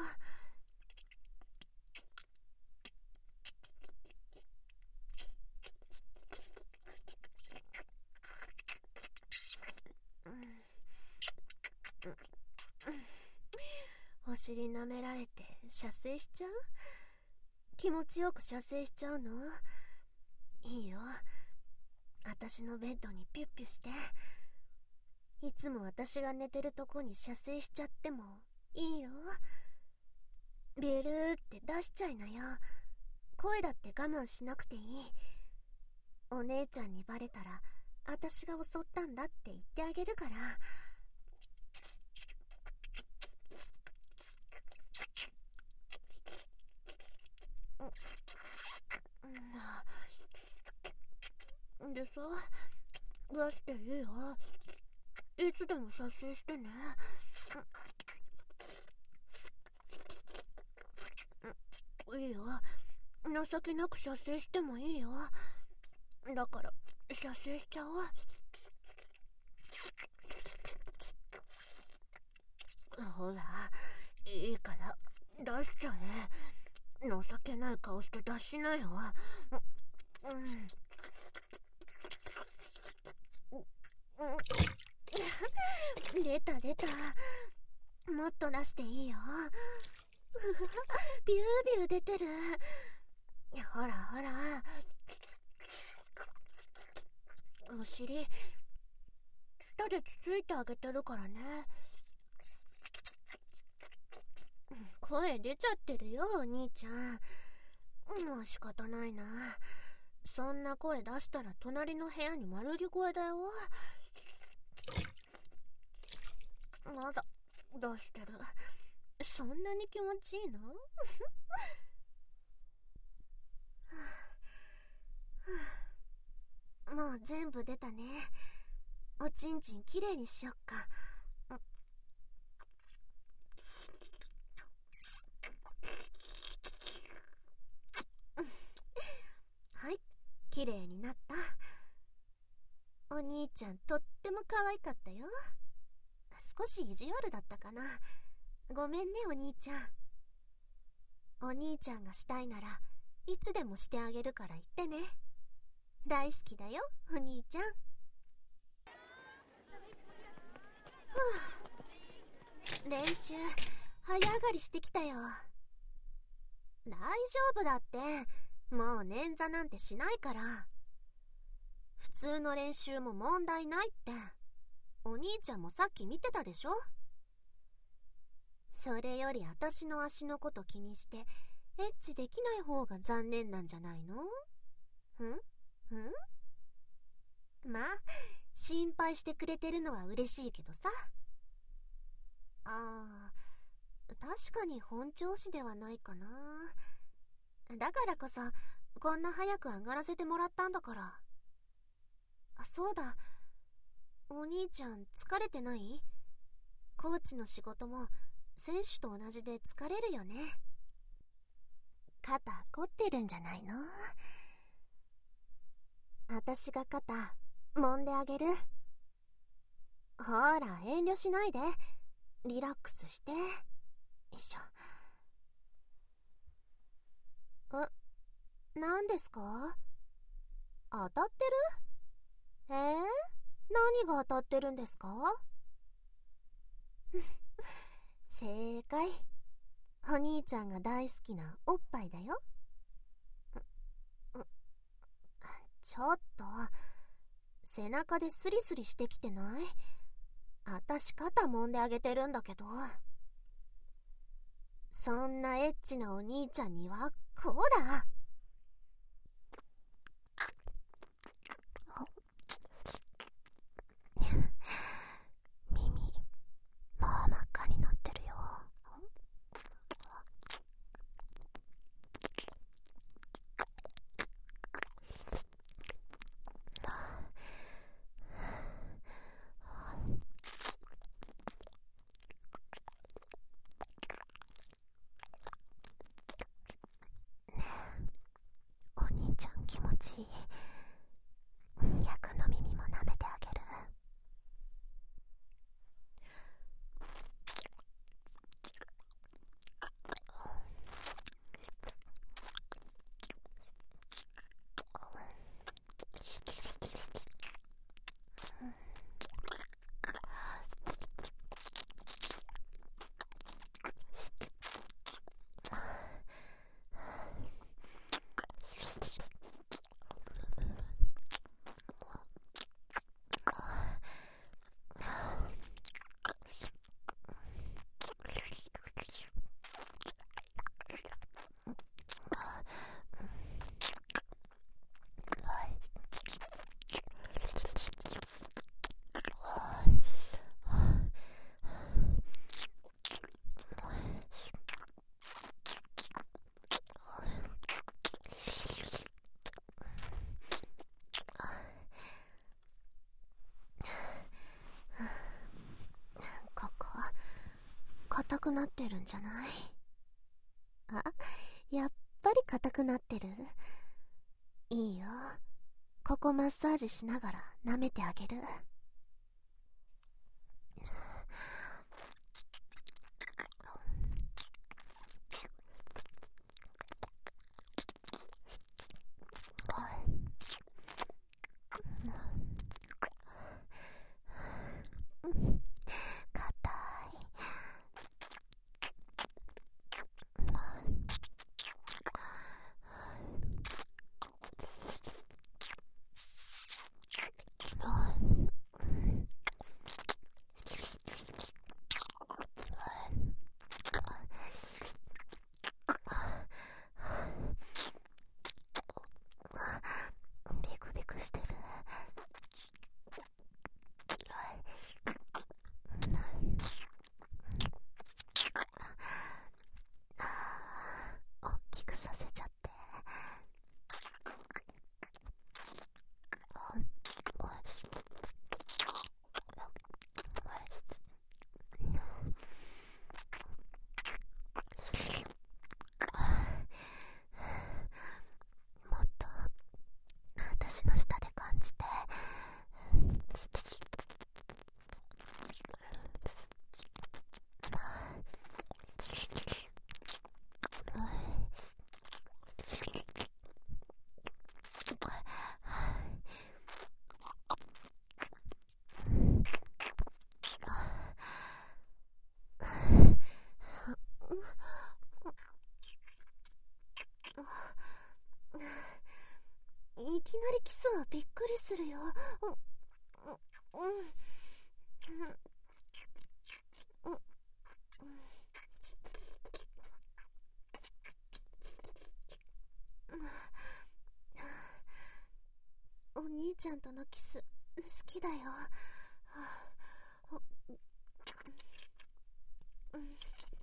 お尻舐められて射精しちゃう？気持ちよく射精しちゃうの？いいよ、私のベッドにピュッピュして。いつも私が寝てるとこに射精しちゃってもいいよ。ビュルーって出しちゃいなよ。声だって我慢しなくていい。お姉ちゃんにバレたら私が襲ったんだって言ってあげるから。でさ、出していいよ。いつでも射精してね。いいよ、情けなく射精してもいいよ。だから射精しちゃおう。ほら、いいから出しちゃえ。情けない顔して出しなよ。うん、出た出た。もっと出していいよ。ビュービュー出てる。ほらほら、お尻舌でつついてあげてるからね。声出ちゃってるよ、お兄ちゃん。もう仕方ないな。そんな声出したら隣の部屋に丸聞こえだよ。まだ出してる。そんなに気持ちいいの？もう全部出たね。おちんちんきれいにしよっか。はい、きれいになった。お兄ちゃんとっても可愛かったよ。少し意地悪だったかな。ごめんね、お兄ちゃん。お兄ちゃんがしたいならいつでもしてあげるから言ってね。大好きだよ、お兄ちゃん。ふう、練習早上がりしてきたよ。大丈夫だって、もう捻挫なんてしないから。普通の練習も問題ないって、お兄ちゃんもさっき見てたでしょ。それより私の足のこと気にしてエッチできない方が残念なんじゃないの？ん？ん？まあ、心配してくれてるのは嬉しいけどさ。あー、確かに本調子ではないかな。だからこそこんな早く上がらせてもらったんだから。あ、そうだ、お兄ちゃん疲れてない？コーチの仕事も選手と同じで疲れるよね。肩凝ってるんじゃないの？私が肩揉んであげる。ほら、遠慮しないで。リラックスして。よいしょ。え、何ですか？当たってる？えー、何が当たってるんですか？正解。お兄ちゃんが大好きなおっぱいだよ。 ちょっと背中でスリスリしてきてない？あたし肩揉んであげてるんだけど。そんなエッチなお兄ちゃんにはこうだ。耳もう真っ赤になってるよ。お兄ちゃん気持ちいい。逆の耳も舐めてあげる。硬くなってるんじゃない？あ、やっぱり硬くなってる？いいよ。ここマッサージしながら舐めてあげる。ビクビクしてる。大きくさせちゃって。もっと私の舌で感じて。いきなりキスはびっくりするよ。うん、うん、うん、お兄ちゃんとのキス好きだよ。うん、うん、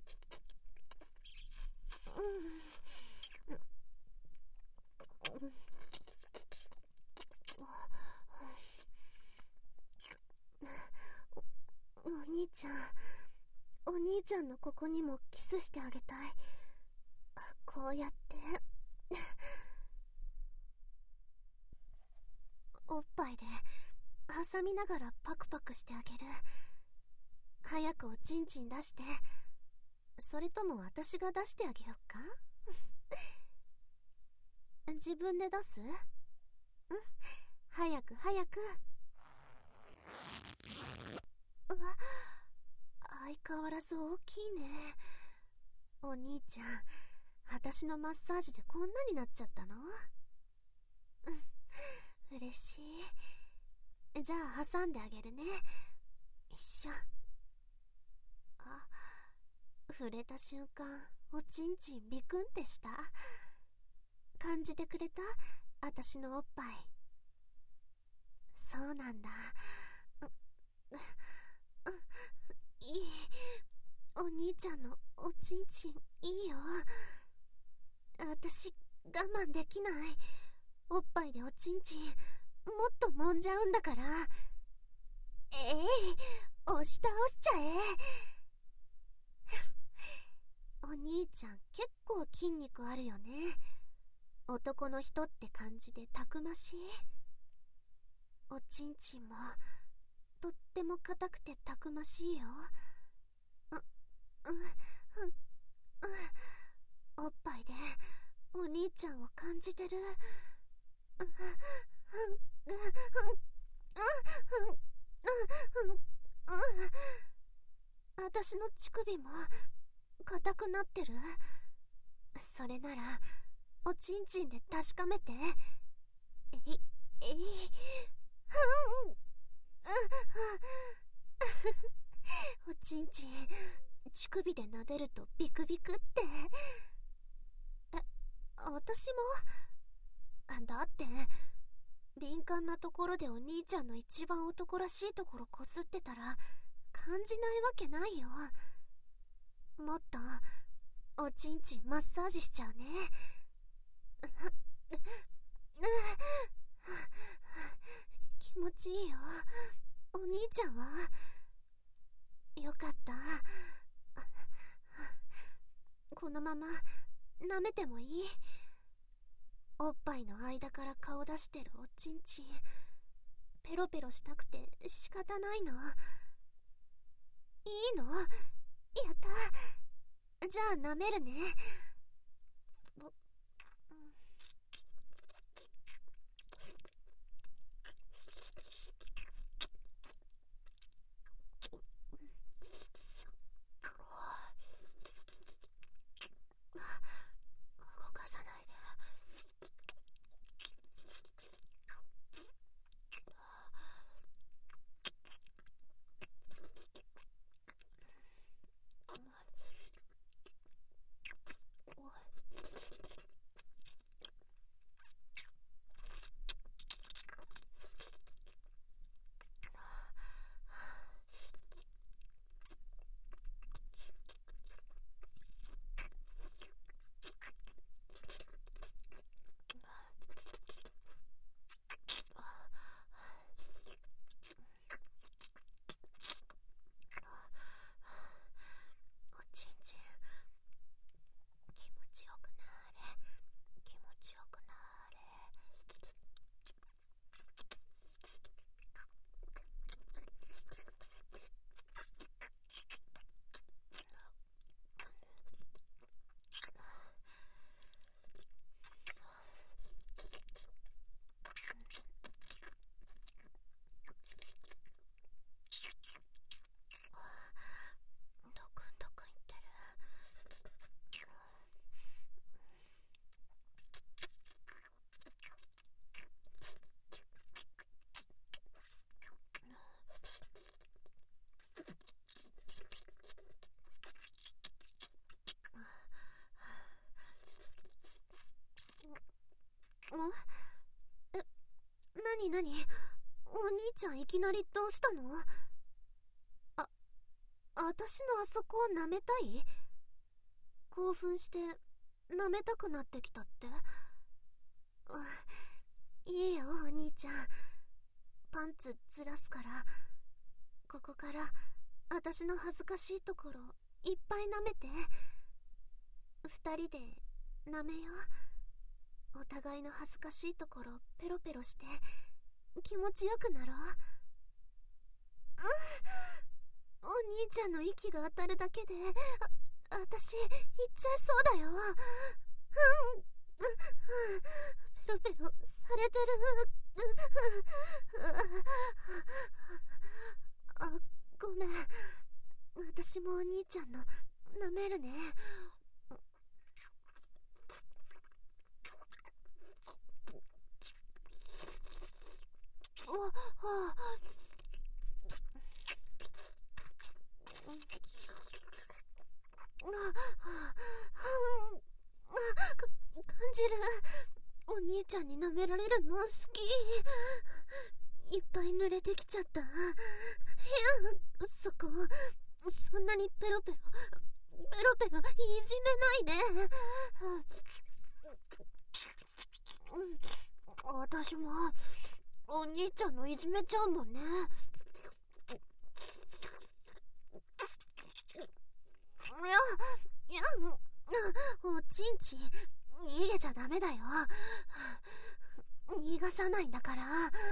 お兄ちゃん、お兄ちゃんのここにもキスしてあげたい。こうやっておっぱいで挟みながらパクパクしてあげる。早くおちんちん出して。それとも私が出してあげようか？自分で出す？うん、早く早く。うわ、相変わらず大きいね。お兄ちゃん、私のマッサージでこんなになっちゃったの？ 嬉しい。じゃあ挟んであげるね。よいしょ。あ、触れた瞬間おちんちんビクンってした。感じてくれた？私のおっぱい。そうなんだ。う、う、いい。お兄ちゃんのおちんちんいいよ。私我慢できない。おっぱいでおちんちんもっと揉んじゃうんだから。えい、押し倒しちゃえ。お兄ちゃん結構筋肉あるよね。男の人って感じでたくましい。おちんちんもとっても硬くてたくましいよ。う、う、う、う、おっぱいでお兄ちゃんを感じてる。う、う、う、う、う、う、う、私の乳首も硬くなってる。それならおちんちんで確かめて。えい、えい、ふん、う、おちんちん乳首で撫でるとビクビクって。え、私も？だって敏感なところでお兄ちゃんの一番男らしいところこすってたら感じないわけないよ。もっとおちんちんマッサージしちゃうね。気持ちいいよ。お兄ちゃんは？よかった。このまま舐めてもいい？おっぱいの間から顔出してるおちんちんペロペロしたくて仕方ないの。いいの？やった。じゃあ舐めるね。ぼ、うん動かさないで。え、なになに？お兄ちゃんいきなりどうしたの？あ、私のあそこを舐めたい？興奮して舐めたくなってきたって？いいよお兄ちゃん。パンツずらすから、ここから私の恥ずかしいところいっぱい舐めて。二人で舐めよう。お互いの恥ずかしいところペロペロして気持ちよくなろう。うん、お兄ちゃんの息が当たるだけであ、私行っちゃいそうだよ。うん、うん、ペロペロされてる。あ、ごめん。私もお兄ちゃんの舐めるね。 じる。お兄ちゃんに舐められるの好き。いっぱい濡れてきちゃった。いや、そこそんなにペロペロペロペロいじめないで。私もお兄ちゃんのいじめちゃうもんね。いやいや、おちんちん逃げちゃダメだよ。逃がさないんだから。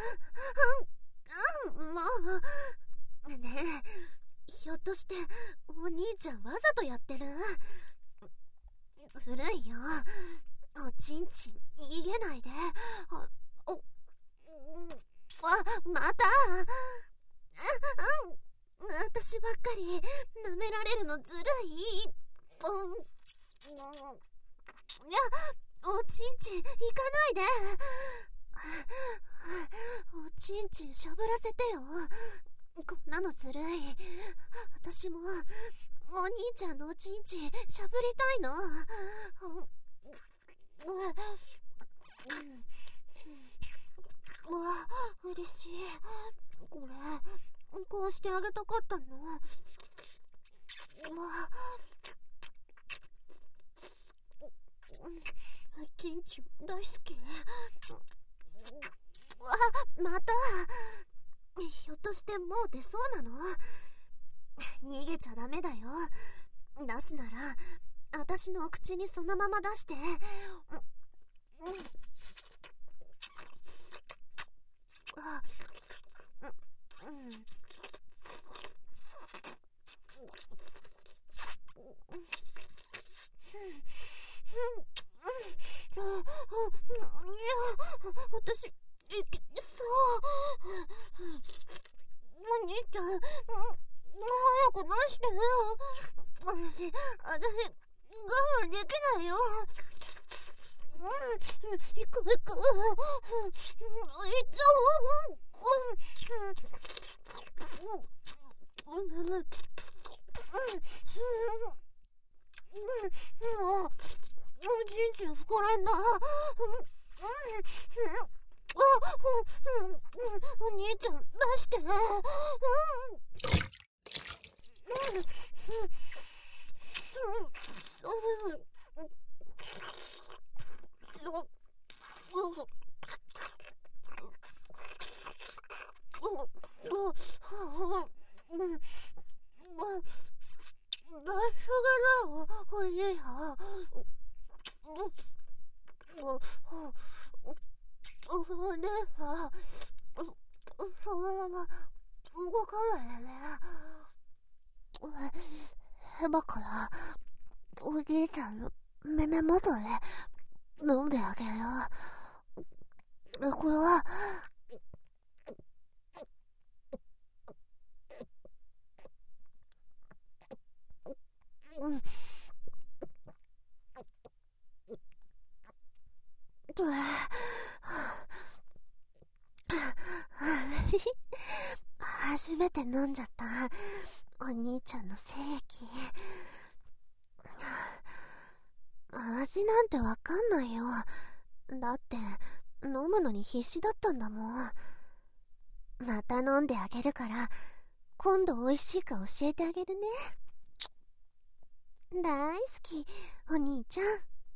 うん、うん、もう。ねえ、ひょっとしてお兄ちゃんわざとやってる？ずるいよ。おちんちん逃げないで。あ、お、あ、また。うん、うん、私ばっかり舐められるのずるい。うん、いや、おちんちん行かないで。おちんちんしゃぶらせてよ。こんなのずるい。私もお兄ちゃんのおちんちんしゃぶりたいの。うわ、嬉しい。これこうしてあげたかったの。うわ、キンキン大好き。うわ、また。ひょっとしてもう出そうなの？逃げちゃダメだよ。出すなら私のお口にそのまま出して。うん、あ、うん、うん、私、いけそう。お兄ちゃん、早く出してよ。私、私、我慢できないよ。うん、行く行く。行っちゃう。うん、うん、うん、うん、おちんちん膨らんだ。うん、うん、あ、うん、うん、お兄ちゃん出して。うん、うん、うん、うん、場所がな、おいしいや。お姉さん、そのまま動かないでね。今からお兄ちゃんの耳元で飲んであげるよ。これはうん、初めて飲んじゃったお兄ちゃんの精液。味なんてわかんないよ。だって飲むのに必死だったんだもん。また飲んであげるから今度美味しいか教えてあげるね。大好き、お兄ちゃん。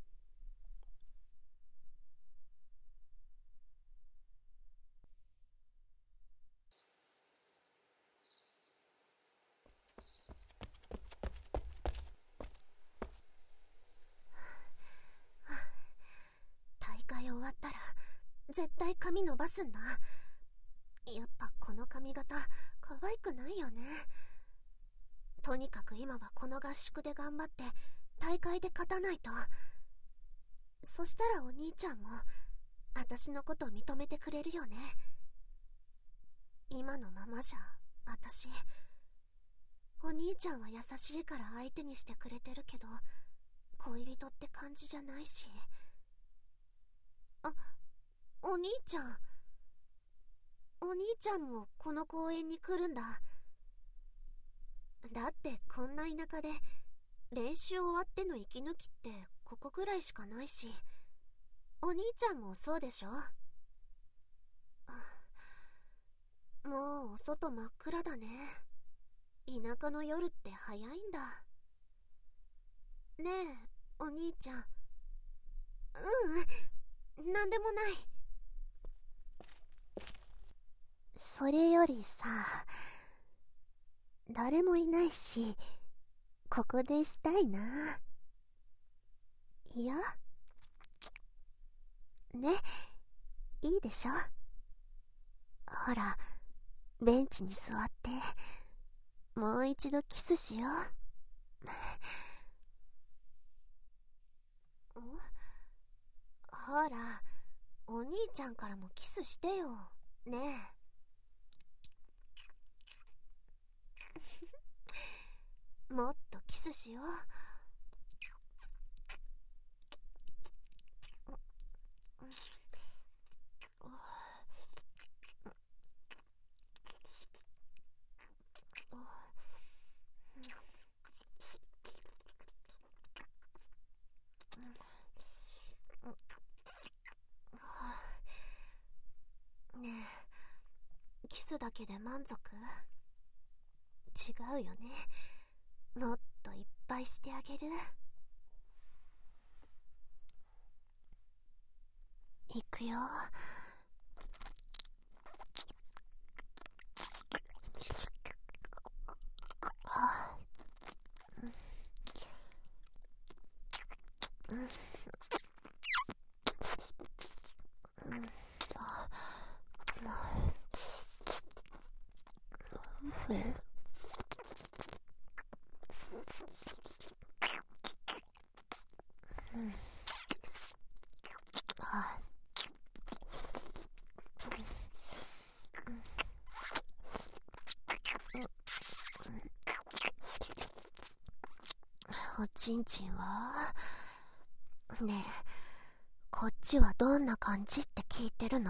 大会終わったら絶対髪伸ばすんだ。やっぱこの髪型可愛くないよね。とにかく今はこの合宿で頑張って大会で勝たないと。そしたらお兄ちゃんも私のこと認めてくれるよね。今のままじゃ私、お兄ちゃんは優しいから相手にしてくれてるけど恋人って感じじゃないし。あ、お兄ちゃんお兄ちゃんもこの公園に来るんだ。だってこんな田舎で練習終わっての息抜きってここぐらいしかないし。 お兄ちゃんもそうでしょ。もうお外真っ暗だね。田舎の夜って早いんだ。ねえお兄ちゃん。ううん、なんでもない。それよりさ、誰もいないし、ここでしたいな。いやね、いいでしょ。ほら、ベンチに座ってもう一度キスしよう。ほら、お兄ちゃんからもキスしてよねえ。もっとキスしよう。ねえ、キスだけで満足？違うよね。もっといっぱいしてあげる。いくよ。おちんちんはねえ、こっちはどんな感じって聞いてるの？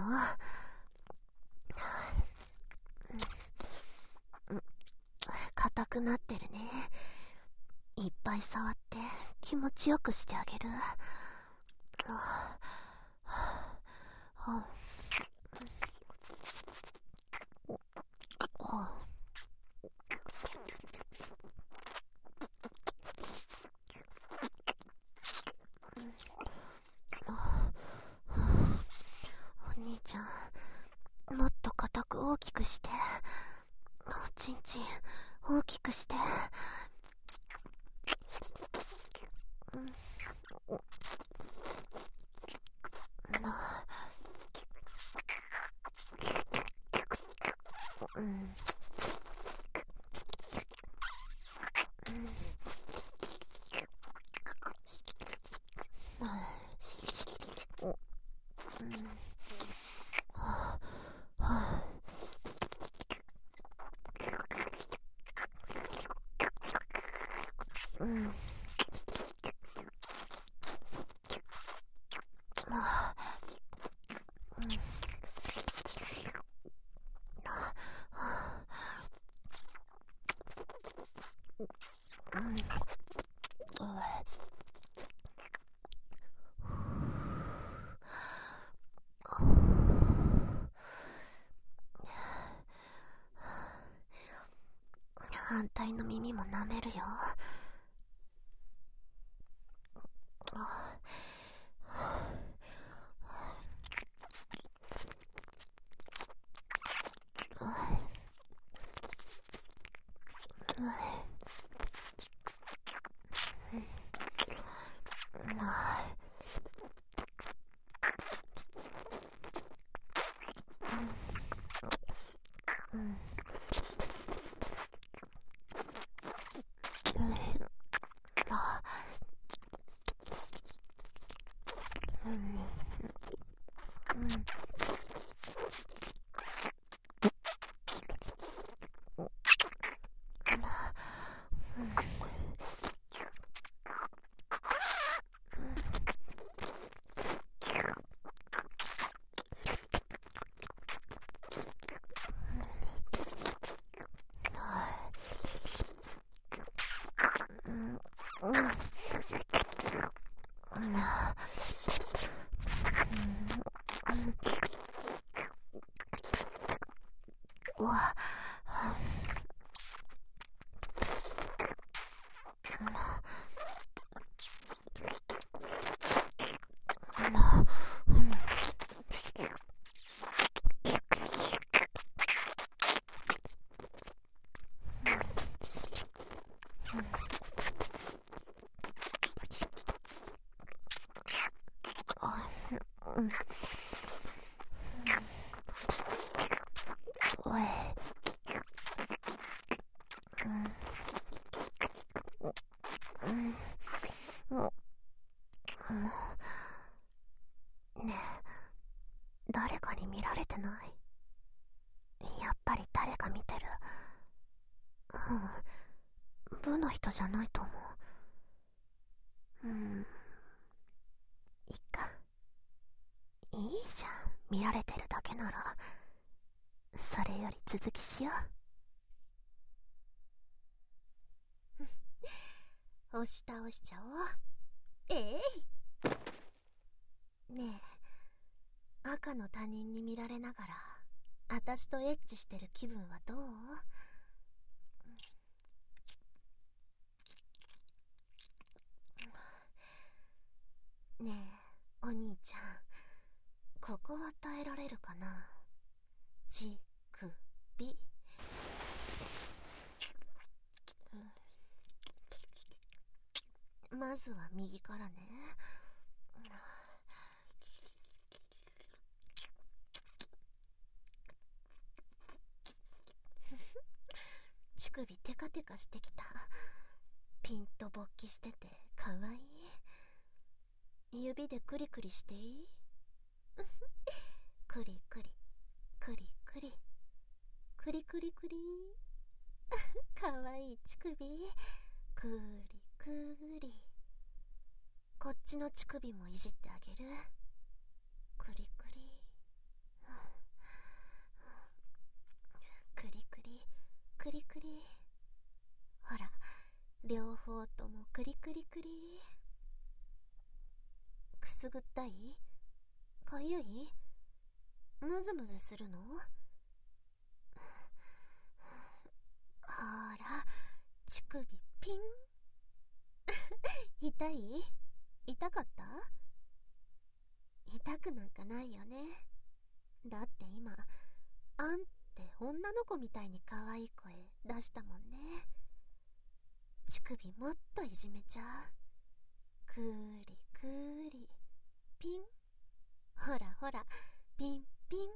硬くなってるね。いっぱい触って気持ちよくしてあげる。お兄ちゃん、もっと硬く大きくして。おちんちん大きくして。うん。うん。反対の耳も舐めるよ。 わうん。おい。うん。うん。ねえ、誰かに見られてない？やっぱり誰か見てる。うん。部の人じゃないと思う。うん。いっか。いいじゃん。見られてるだけなら。それより続きしよう。押し倒しちゃおう。えい。ねえ、赤の他人に見られながら私とエッチしてる気分はどう？ねえ、お兄ちゃん、ここは耐えられるかな？乳首。まずは右からね。乳首テカテカしてきた。ピンと勃起しててかわいい。指でクリクリしていい？クリクリクリクリクリクリクリかわいい乳首。クリクリ。こっちの乳首もいじってあげる。クリクリクリクリクリクリ。ほら、両方ともクリクリクリ。くすぐったい？かゆい？ムズムズするの？ほら、乳首ピン。痛い？痛かった？痛くなんかないよね。だって今、あんって女の子みたいに可愛い声出したもんね。乳首もっといじめちゃう。くーりくーりピン。ほらほら、ピンピン。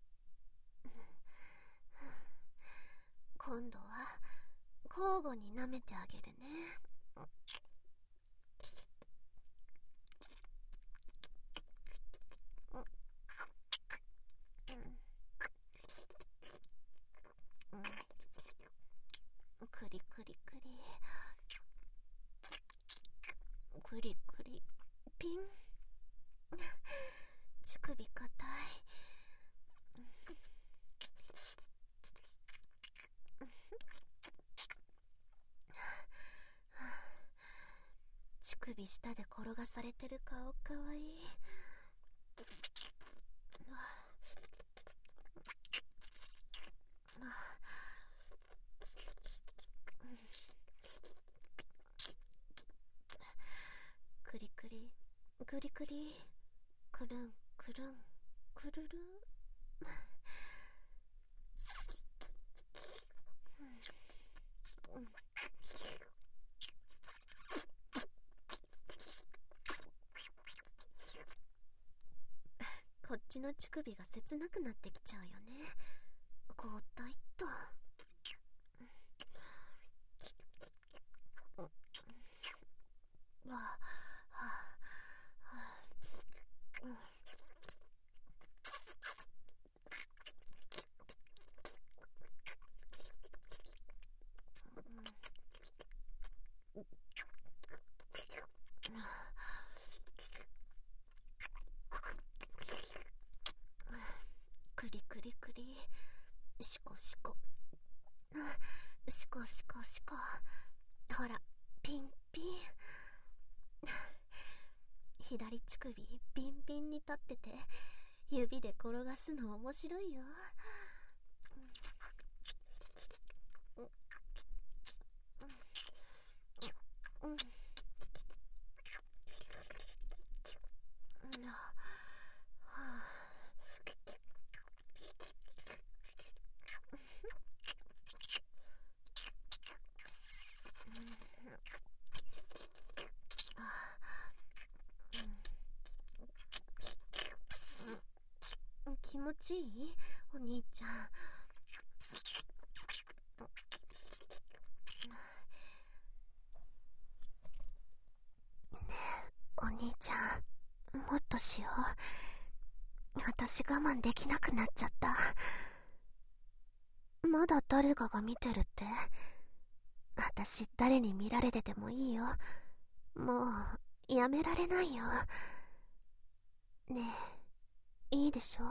今度は交互に舐めてあげるね。クリクリクリクリクリピン。乳首硬い。乳首下で転がされてる顔かわいい。クリクリクリクリくるんくるんくるるん。こっちの乳首が切なくなってきちゃうよね。交代っと。わあ、はあ、はあ、うん。クリクリクリシコシコシコシコシコ。ほら、ピンピン。左乳首ビンビンに立ってて指で転がすの面白いよ。 うん気持ちいい？お兄ちゃん。ねえ、お兄ちゃん、もっとしよう。私我慢できなくなっちゃった。まだ誰かが見てるって？私誰に見られててもいいよ。もうやめられないよ。ねえ、いいでしょ？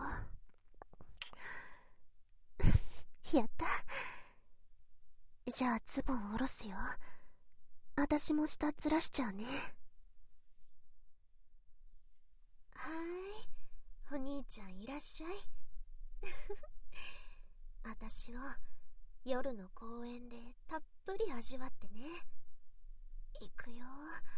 やった。じゃあズボン下ろすよ。私も下ずらしちゃうね。はーい、お兄ちゃんいらっしゃい。私を夜の公園でたっぷり味わってね。行くよ。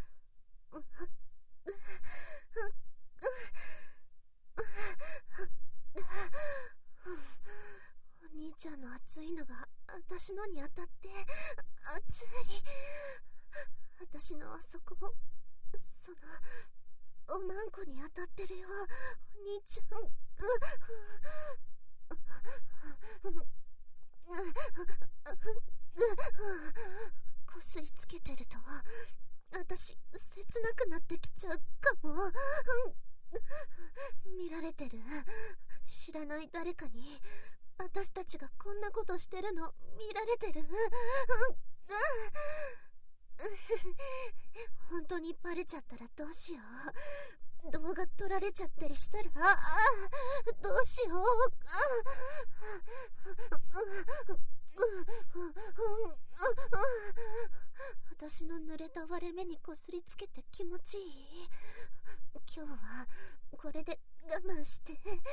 お兄ちゃんの熱いのが私のに当たって熱い。私のあそこ、そのおまんこに当たってるよ、お兄ちゃん。こすりつけてると私切なくなってきちゃうかも。見られてる。知らない誰かに私たちがこんなことしてるの見られてる。本当にバレちゃったらどうしよう。動画撮られちゃったりしたらどうしよう。私の濡れた割れ目にこすりつけて気持ちいい？今日はこれで我慢して。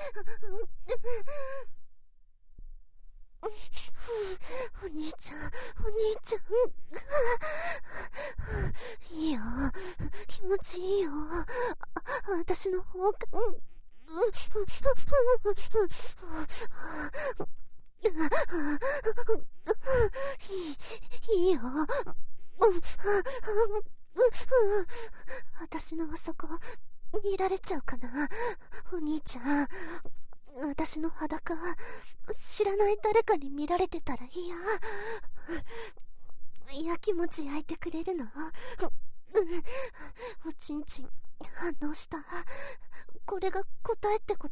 お兄ちゃん、お兄ちゃん、いいよ、気持ちいいよ。私の方が、いい、いいよ。私のあそこ見られちゃうかな、お兄ちゃん。私の裸知らない誰かに見られてたら嫌。やきもち焼いてくれるの？おちんちん反応した。これが答えってこと？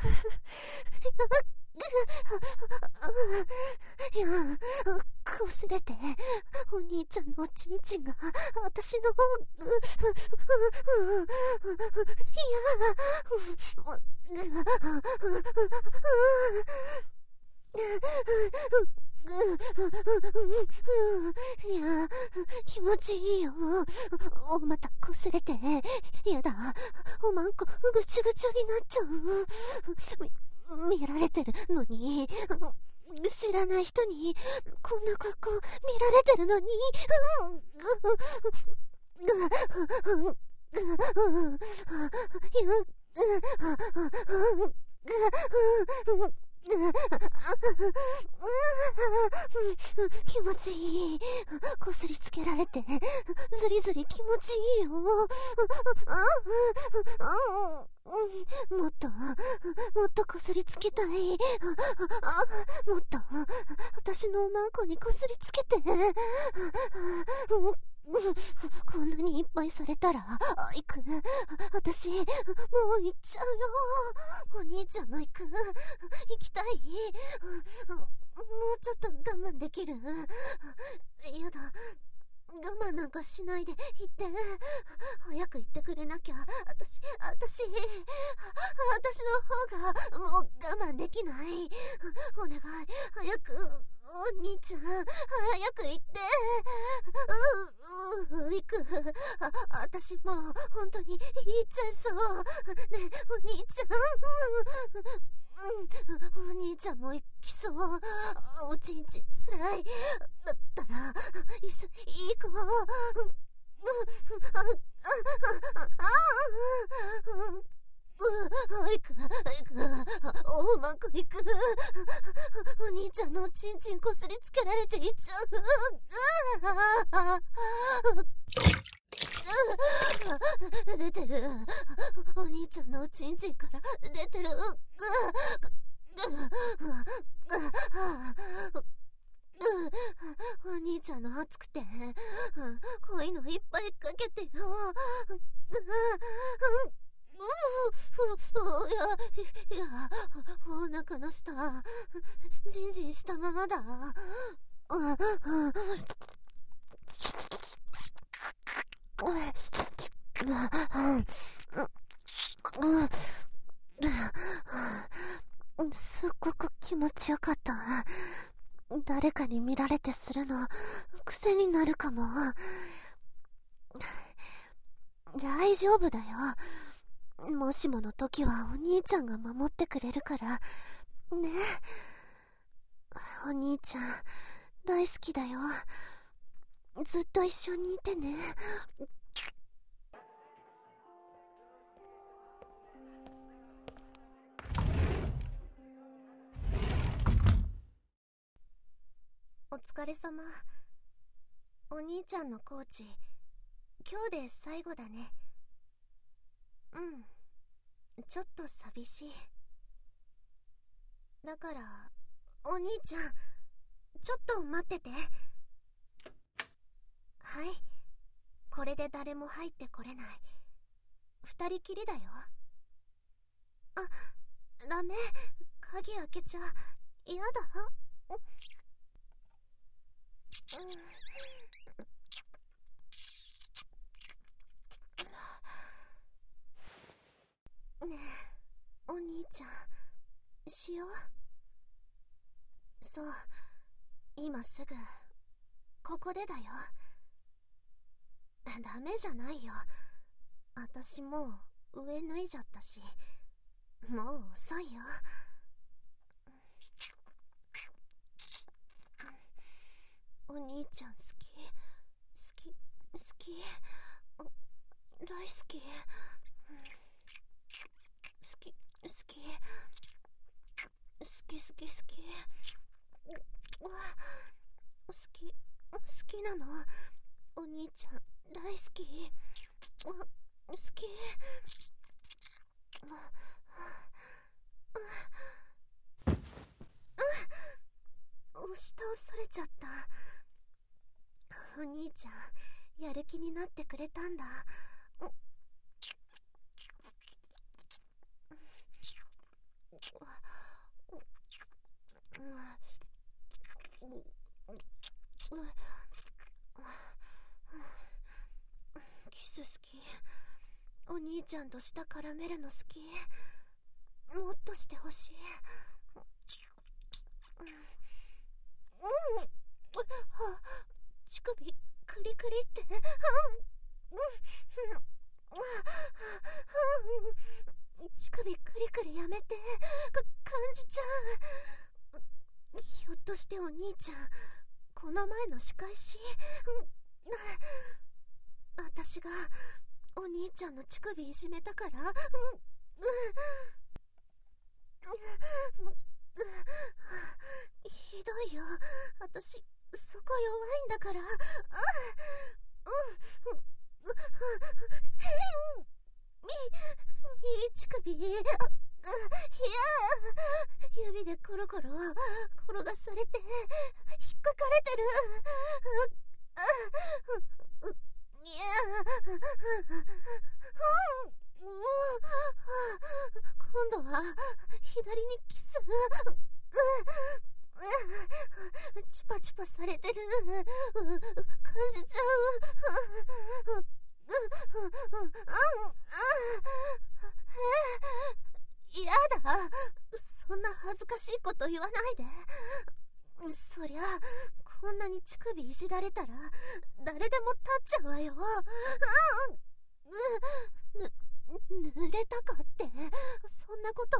いや、こすれてお兄ちゃんのおちんちんが私の、いや、いや、気持ちいいよ。お、またこすれて。やだ、おまんこぐちゅぐちゅになっちゃう。み見られてるのに、知らない人にこんな格好見られてるのに。気持ちいい。こすりつけられてずりずり気持ちいいよ。もっともっとこすりつけたい。もっと私のおまんこにこすりつけて。こんなにいっぱいされたら行く。私もう行っちゃうよ。お兄ちゃんも行く。行きたい。もうちょっと我慢できる？やだ、我慢なんかしないで行って。早く行ってくれなきゃ。私、私、私の方がもう我慢できない。お願い、早く。お兄ちゃん、早く行って。う、う、行く。あ、私もう本当に行っちゃいそう。ねえ、お兄ちゃん。うん、お兄ちゃんも行きそう。おちんちんつらい。だったら一緒に行こう。 あいく、あいく、おうまくいく。お兄ちゃんのチンチンこすりつけられていっちゃう。出てる。お兄ちゃんのチンチンから出てる。お兄ちゃんの熱くてこういうのいっぱいかけてよ。いやいや、お腹の下ジンジンしたままだ。すっごく気持ちよかった。誰かに見られてするの癖になるかも。大丈夫だよ。もしもの時はお兄ちゃんが守ってくれるからね。お兄ちゃん大好きだよ。ずっと一緒にいてね。お疲れ様。お兄ちゃんのコーチ今日で最後だね。うん、ちょっと寂しい。だからお兄ちゃんちょっと待ってて。はい、これで誰も入ってこれない。二人きりだよ。あ、ダメ、鍵開けちゃ嫌だ。うん、ねえお兄ちゃん、しよう。そう、今すぐここでだよ。ダメじゃないよ。私もう上脱いじゃったし、もう遅いよ。お兄ちゃん好き好き好き大好き好き好き好き好き好き好き好きなの。お兄ちゃん大好き好き。押し倒されちゃった。お兄ちゃんやる気になってくれたんだ。キス好き。お兄ちゃんと舌絡めるの好き。もっとしてほしい。うん、うん、は乳首クリクリって。乳首クリクリやめて。か感じちゃう。ひょっとしてお兄ちゃんこの前の仕返し。私がお兄ちゃんの乳首いじめたから。ひどいよ。私そこ弱いんだから。うんうんみみ乳首。いや指でコロコロ転がされて引っかかれてる。いや今度は左にキス。チュパチュパされてる。感じちゃう。やだ、そんな恥ずかしいこと言わないで。そりゃこんなに乳首いじられたら誰でも立っちゃうわよ。ぬ濡れたかって、そんなこと。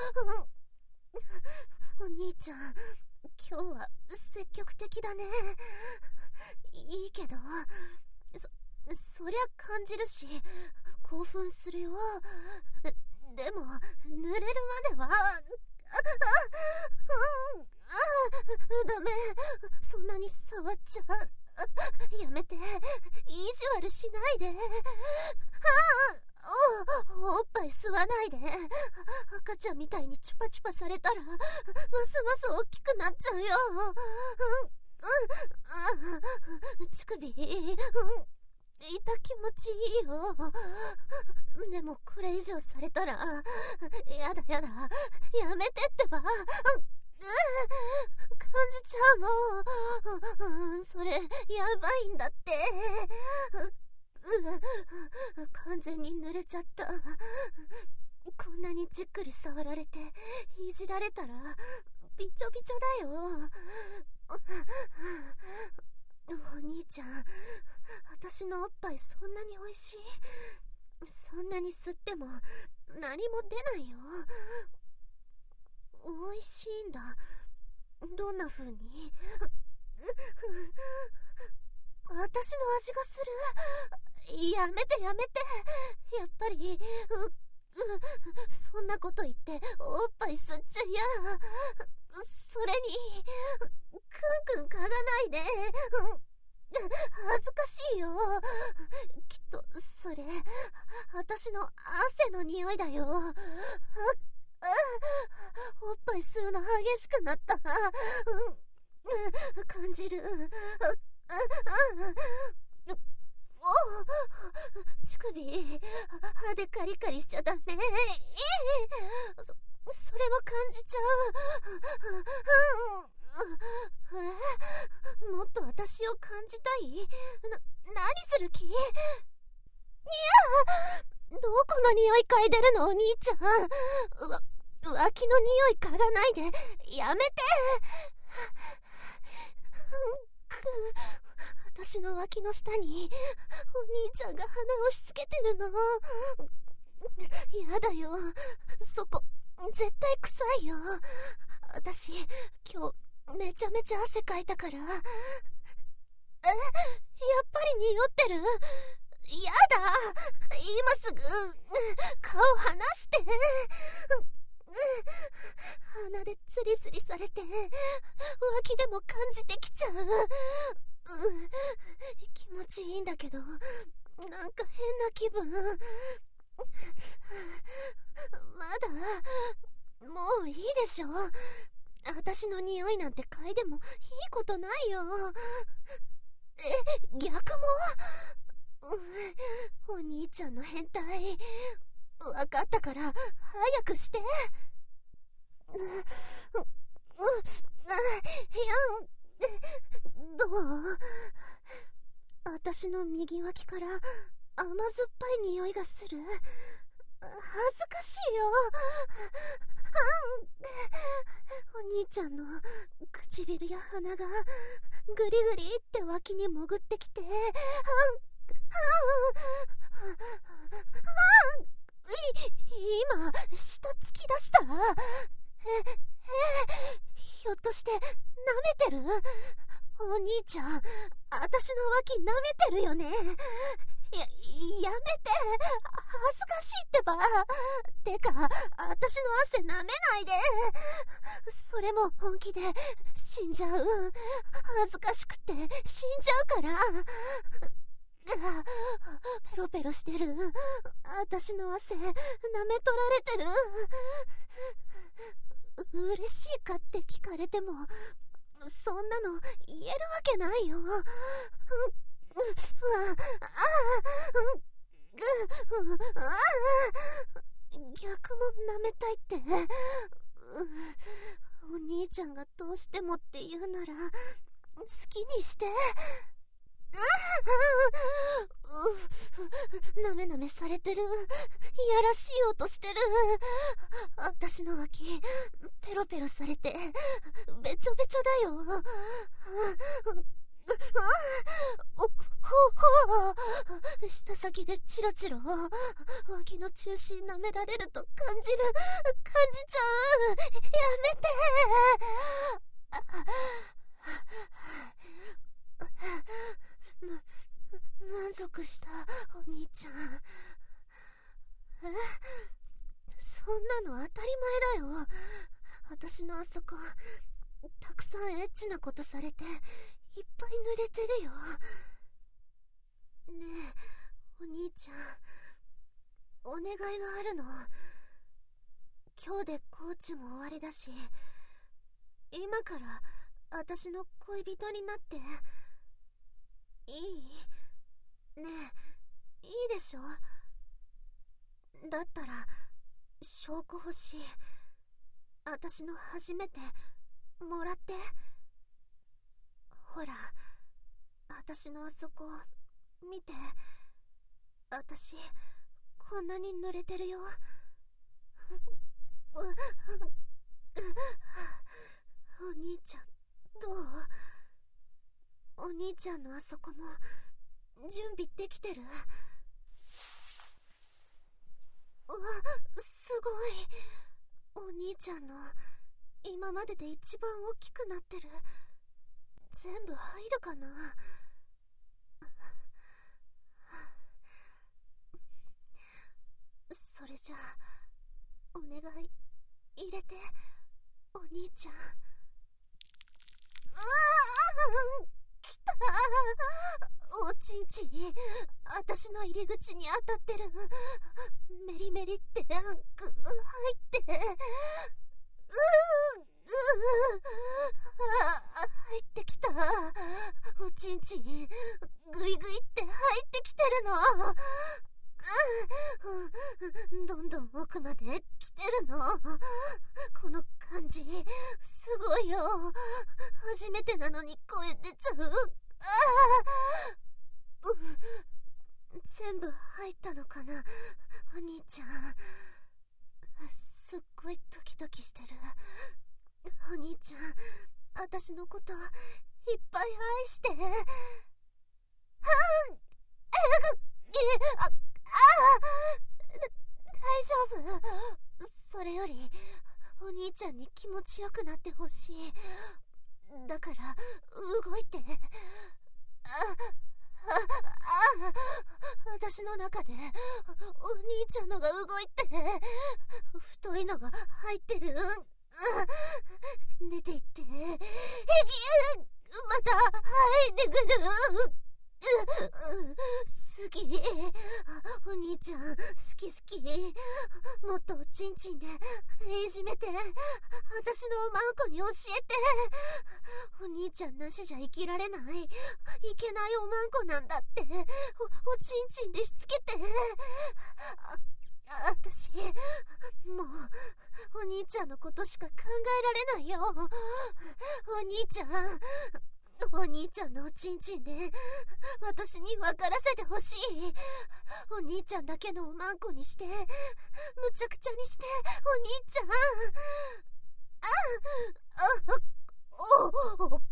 お兄ちゃん今日は積極的だね。いいけど、そそりゃ感じるし興奮するよ。でも濡れるまでは、ああうんあダメ、そんなに触っちゃやめて、意地悪しないで。ああ お, おっぱい吸わないで。赤ちゃんみたいにチュパチュパされたらますます大きくなっちゃうよ。うんうん、乳首、うん、痛気持ちいいよ。でもこれ以上されたらやだやだ、やめてってば。うん、感じちゃうの、うん、それやばいんだって。う完全に濡れちゃった。こんなにじっくり触られていじられたらびちょびちょだよ。お兄ちゃん、私のおっぱいそんなに美味しい？そんなに吸っても何も出ないよ。美味しいんだ。どんな風に？私の味がする。やめてやめて。やっぱりううそんなこと言っておっぱい吸っちゃ嫌。それにクンクン嗅がないで。恥ずかしいよ。きっとそれ私の汗の匂いだよ。あおっぱい吸うの激しくなった。うん、感じる。お乳首、歯でカリカリしちゃダメ。そ、それも感じちゃう。もっと私を感じたい？な、何する気？いや、どこの匂い嗅いでるのお兄ちゃん。うわ、脇の匂い嗅がないでやめて。私の脇の下にお兄ちゃんが鼻を押し付けてるの。やだよ、そこ絶対臭いよ。私今日めちゃめちゃ汗かいたから。え、やっぱり匂ってる。やだ、今すぐ顔離して。鼻でツリスリされて脇でも感じてきちゃう。うん、気持ちいいんだけどなんか変な気分。まだもういいでしょ。私の匂いなんて嗅いでもいいことないよ。え、逆も？うん、お兄ちゃんの変態分かったから早くして。う、う、う、どう？私の右脇から甘酸っぱい匂いがする。恥ずかしいよ。お兄ちゃんの唇や鼻がグリグリって脇に潜ってきて、今舌突き出した？え、え、ひょっとして舐めてる？お兄ちゃん、私の脇舐めてるよね。や、やめて、恥ずかしいってば。てか、私の汗舐めないで。それも本気で死んじゃう。恥ずかしくて死んじゃうから。ペロペロしてる私の汗舐め取られてる。嬉しいかって聞かれてもそんなの言えるわけないよ。逆も舐めたいって。お兄ちゃんがどうしてもって言うなら好きにして。なめなめされてる。いやらしい音してる。私の脇ペロペロされてべちょべちょだよ。おほほ舌先でチロチロ脇の中心舐められると感じる。感じちゃう。やめて。 満足した、お兄ちゃん。え、そんなの当たり前だよ。私のあそこ、たくさんエッチなことされて、いっぱい濡れてるよ。ねえ、お兄ちゃん、お願いがあるの。今日でコーチも終わりだし、今から私の恋人になっていい？ねえ、いいでしょ？だったら証拠欲しい。私の初めてもらって。ほら、私のあそこ見て。私こんなに濡れてるよ。お兄ちゃんどう？お兄ちゃんのあそこも準備できてる？うわ、すごい。お兄ちゃんの今までで一番大きくなってる。全部入るかな？それじゃあお願い入れて、お兄ちゃん。うわー、来たー。おちんちん、私の入り口に当たってる。メリメリってグー入って、うーうー入ってきた。おちんちんグイグイって入ってきてるの。どんどん奥まで来てるの。この感じすごいよ。初めてなのに声出ちゃう。ああ、う全部入ったのかな、お兄ちゃん。すっごいドキドキしてる。お兄ちゃん、私のこといっぱい愛して。はん、えああ大丈夫？それよりお兄ちゃんに気持ちよくなってほしい。だから動いて。あああ、私の中でお兄ちゃんのが動いて、太いのが入ってる。出ていって、えぎゅまた入ってくる。好き。お兄ちゃん好き好き。もっとおちんちんでいじめて、私のおまんこに教えて。お兄ちゃんなしじゃ生きられない、いけないおまんこなんだって。お、おちんちんでしつけて。あ、あたしもうお兄ちゃんのことしか考えられないよ。お兄ちゃん、お兄ちゃんのおちんちんで私に分からせてほしい。お兄ちゃんだけのおまんこにして、むちゃくちゃにして。お兄ちゃん、ああおおおおおお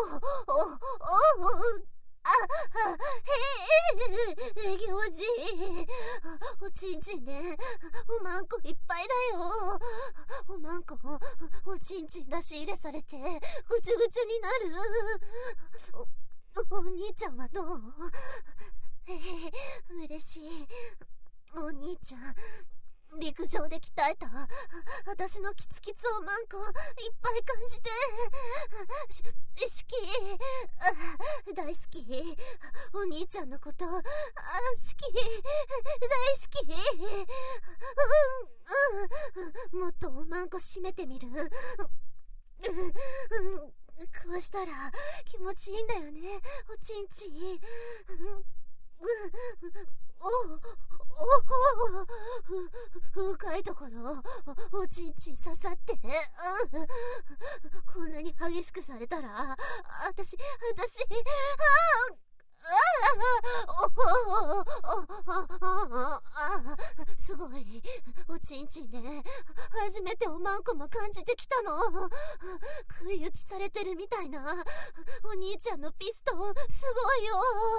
ああへえ、行事。おちんちんでおまんこいっぱいだよ。おまんこおちんちん出し入れされてぐちゅぐちゅになる。お、お兄ちゃんはどう？へえ、嬉しい。お兄ちゃん陸上で鍛えた私のキツキツおまんこいっぱい感じて。し、しき大好き。お兄ちゃんのことあ好き、大好き。うんうん、もっとおまんこ締めてみる。うん、うん、こうしたら気持ちいいんだよね、おちんちん。うん、おおお深いところおちんちん刺さって、うん、こんなに激しくされたらあたしあたしああすごい。おちんちんで初めておまんこも感じてきたの。食い打ちされてるみたいな。お兄ちゃんのピストンすごいよ。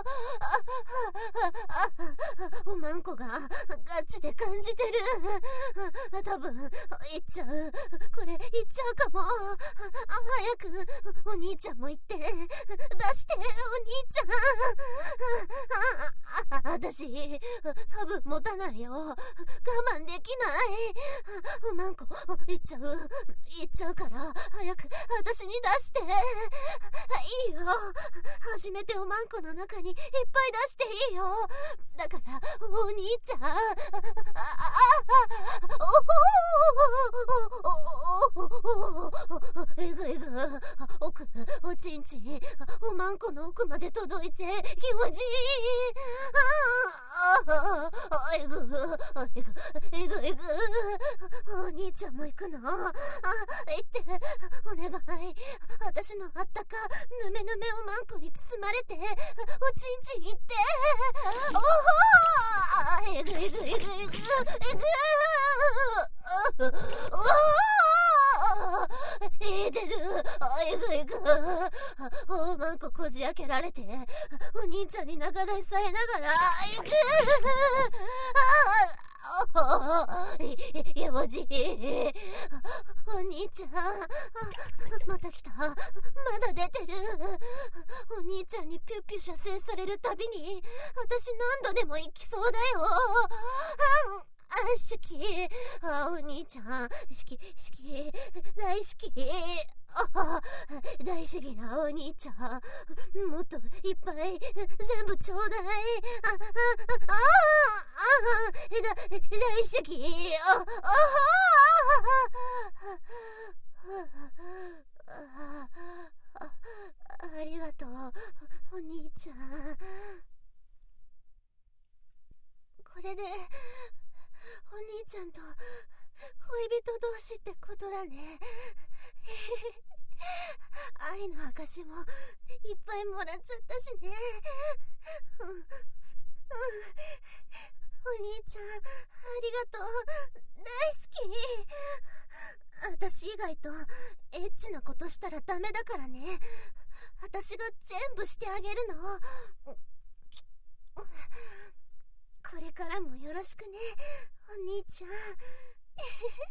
おまんこがガチで感じてる。多分いっちゃう。これいっちゃうかも。早くお兄ちゃんも行って出して、お兄ちゃん。 あたし、多分持たないよ。我慢できない。おまんこ、いっちゃう。いっちゃうから、早くあたしに出して。いいよ。初めておまんこの中にいっぱい出していいよ。だから、お兄ちゃん。ああえぐえぐ。奥、おちんちん、おまんこの奥まで届いて気持ちいい。ああえぐえぐえぐえぐ。お兄ちゃんも行くの？あ、行って、お願い。私のあったかぬめぬめおまんこに包まれて、おちんちん行って。おほー、えぐえぐえぐえぐえぐ。えでる、えぐえぐ。おまんここじ開けられて、お兄ちゃんに仲出しされながら、えぐやばじい。お兄ちゃん、また来た。まだ出てる。お兄ちゃんにピュッピュ射精されるたびに、私何度でも行きそうだよ。あ、しき、あ、お兄ちゃん、しき、しき、大好き。あ、大好きなお兄ちゃん。もっといっぱい、全部ちょうだい。あ、あ、あ、あ、だ、大好き。あ、あ、あ、ありがとう、お兄ちゃん。これで、お兄ちゃんと恋人同士ってことだね。愛の証もいっぱいもらっちゃったしね。うん、うん、お兄ちゃん、ありがとう。大好き。私以外とエッチなことしたらダメだからね。私が全部してあげるの。これからもよろしくね、お兄ちゃん。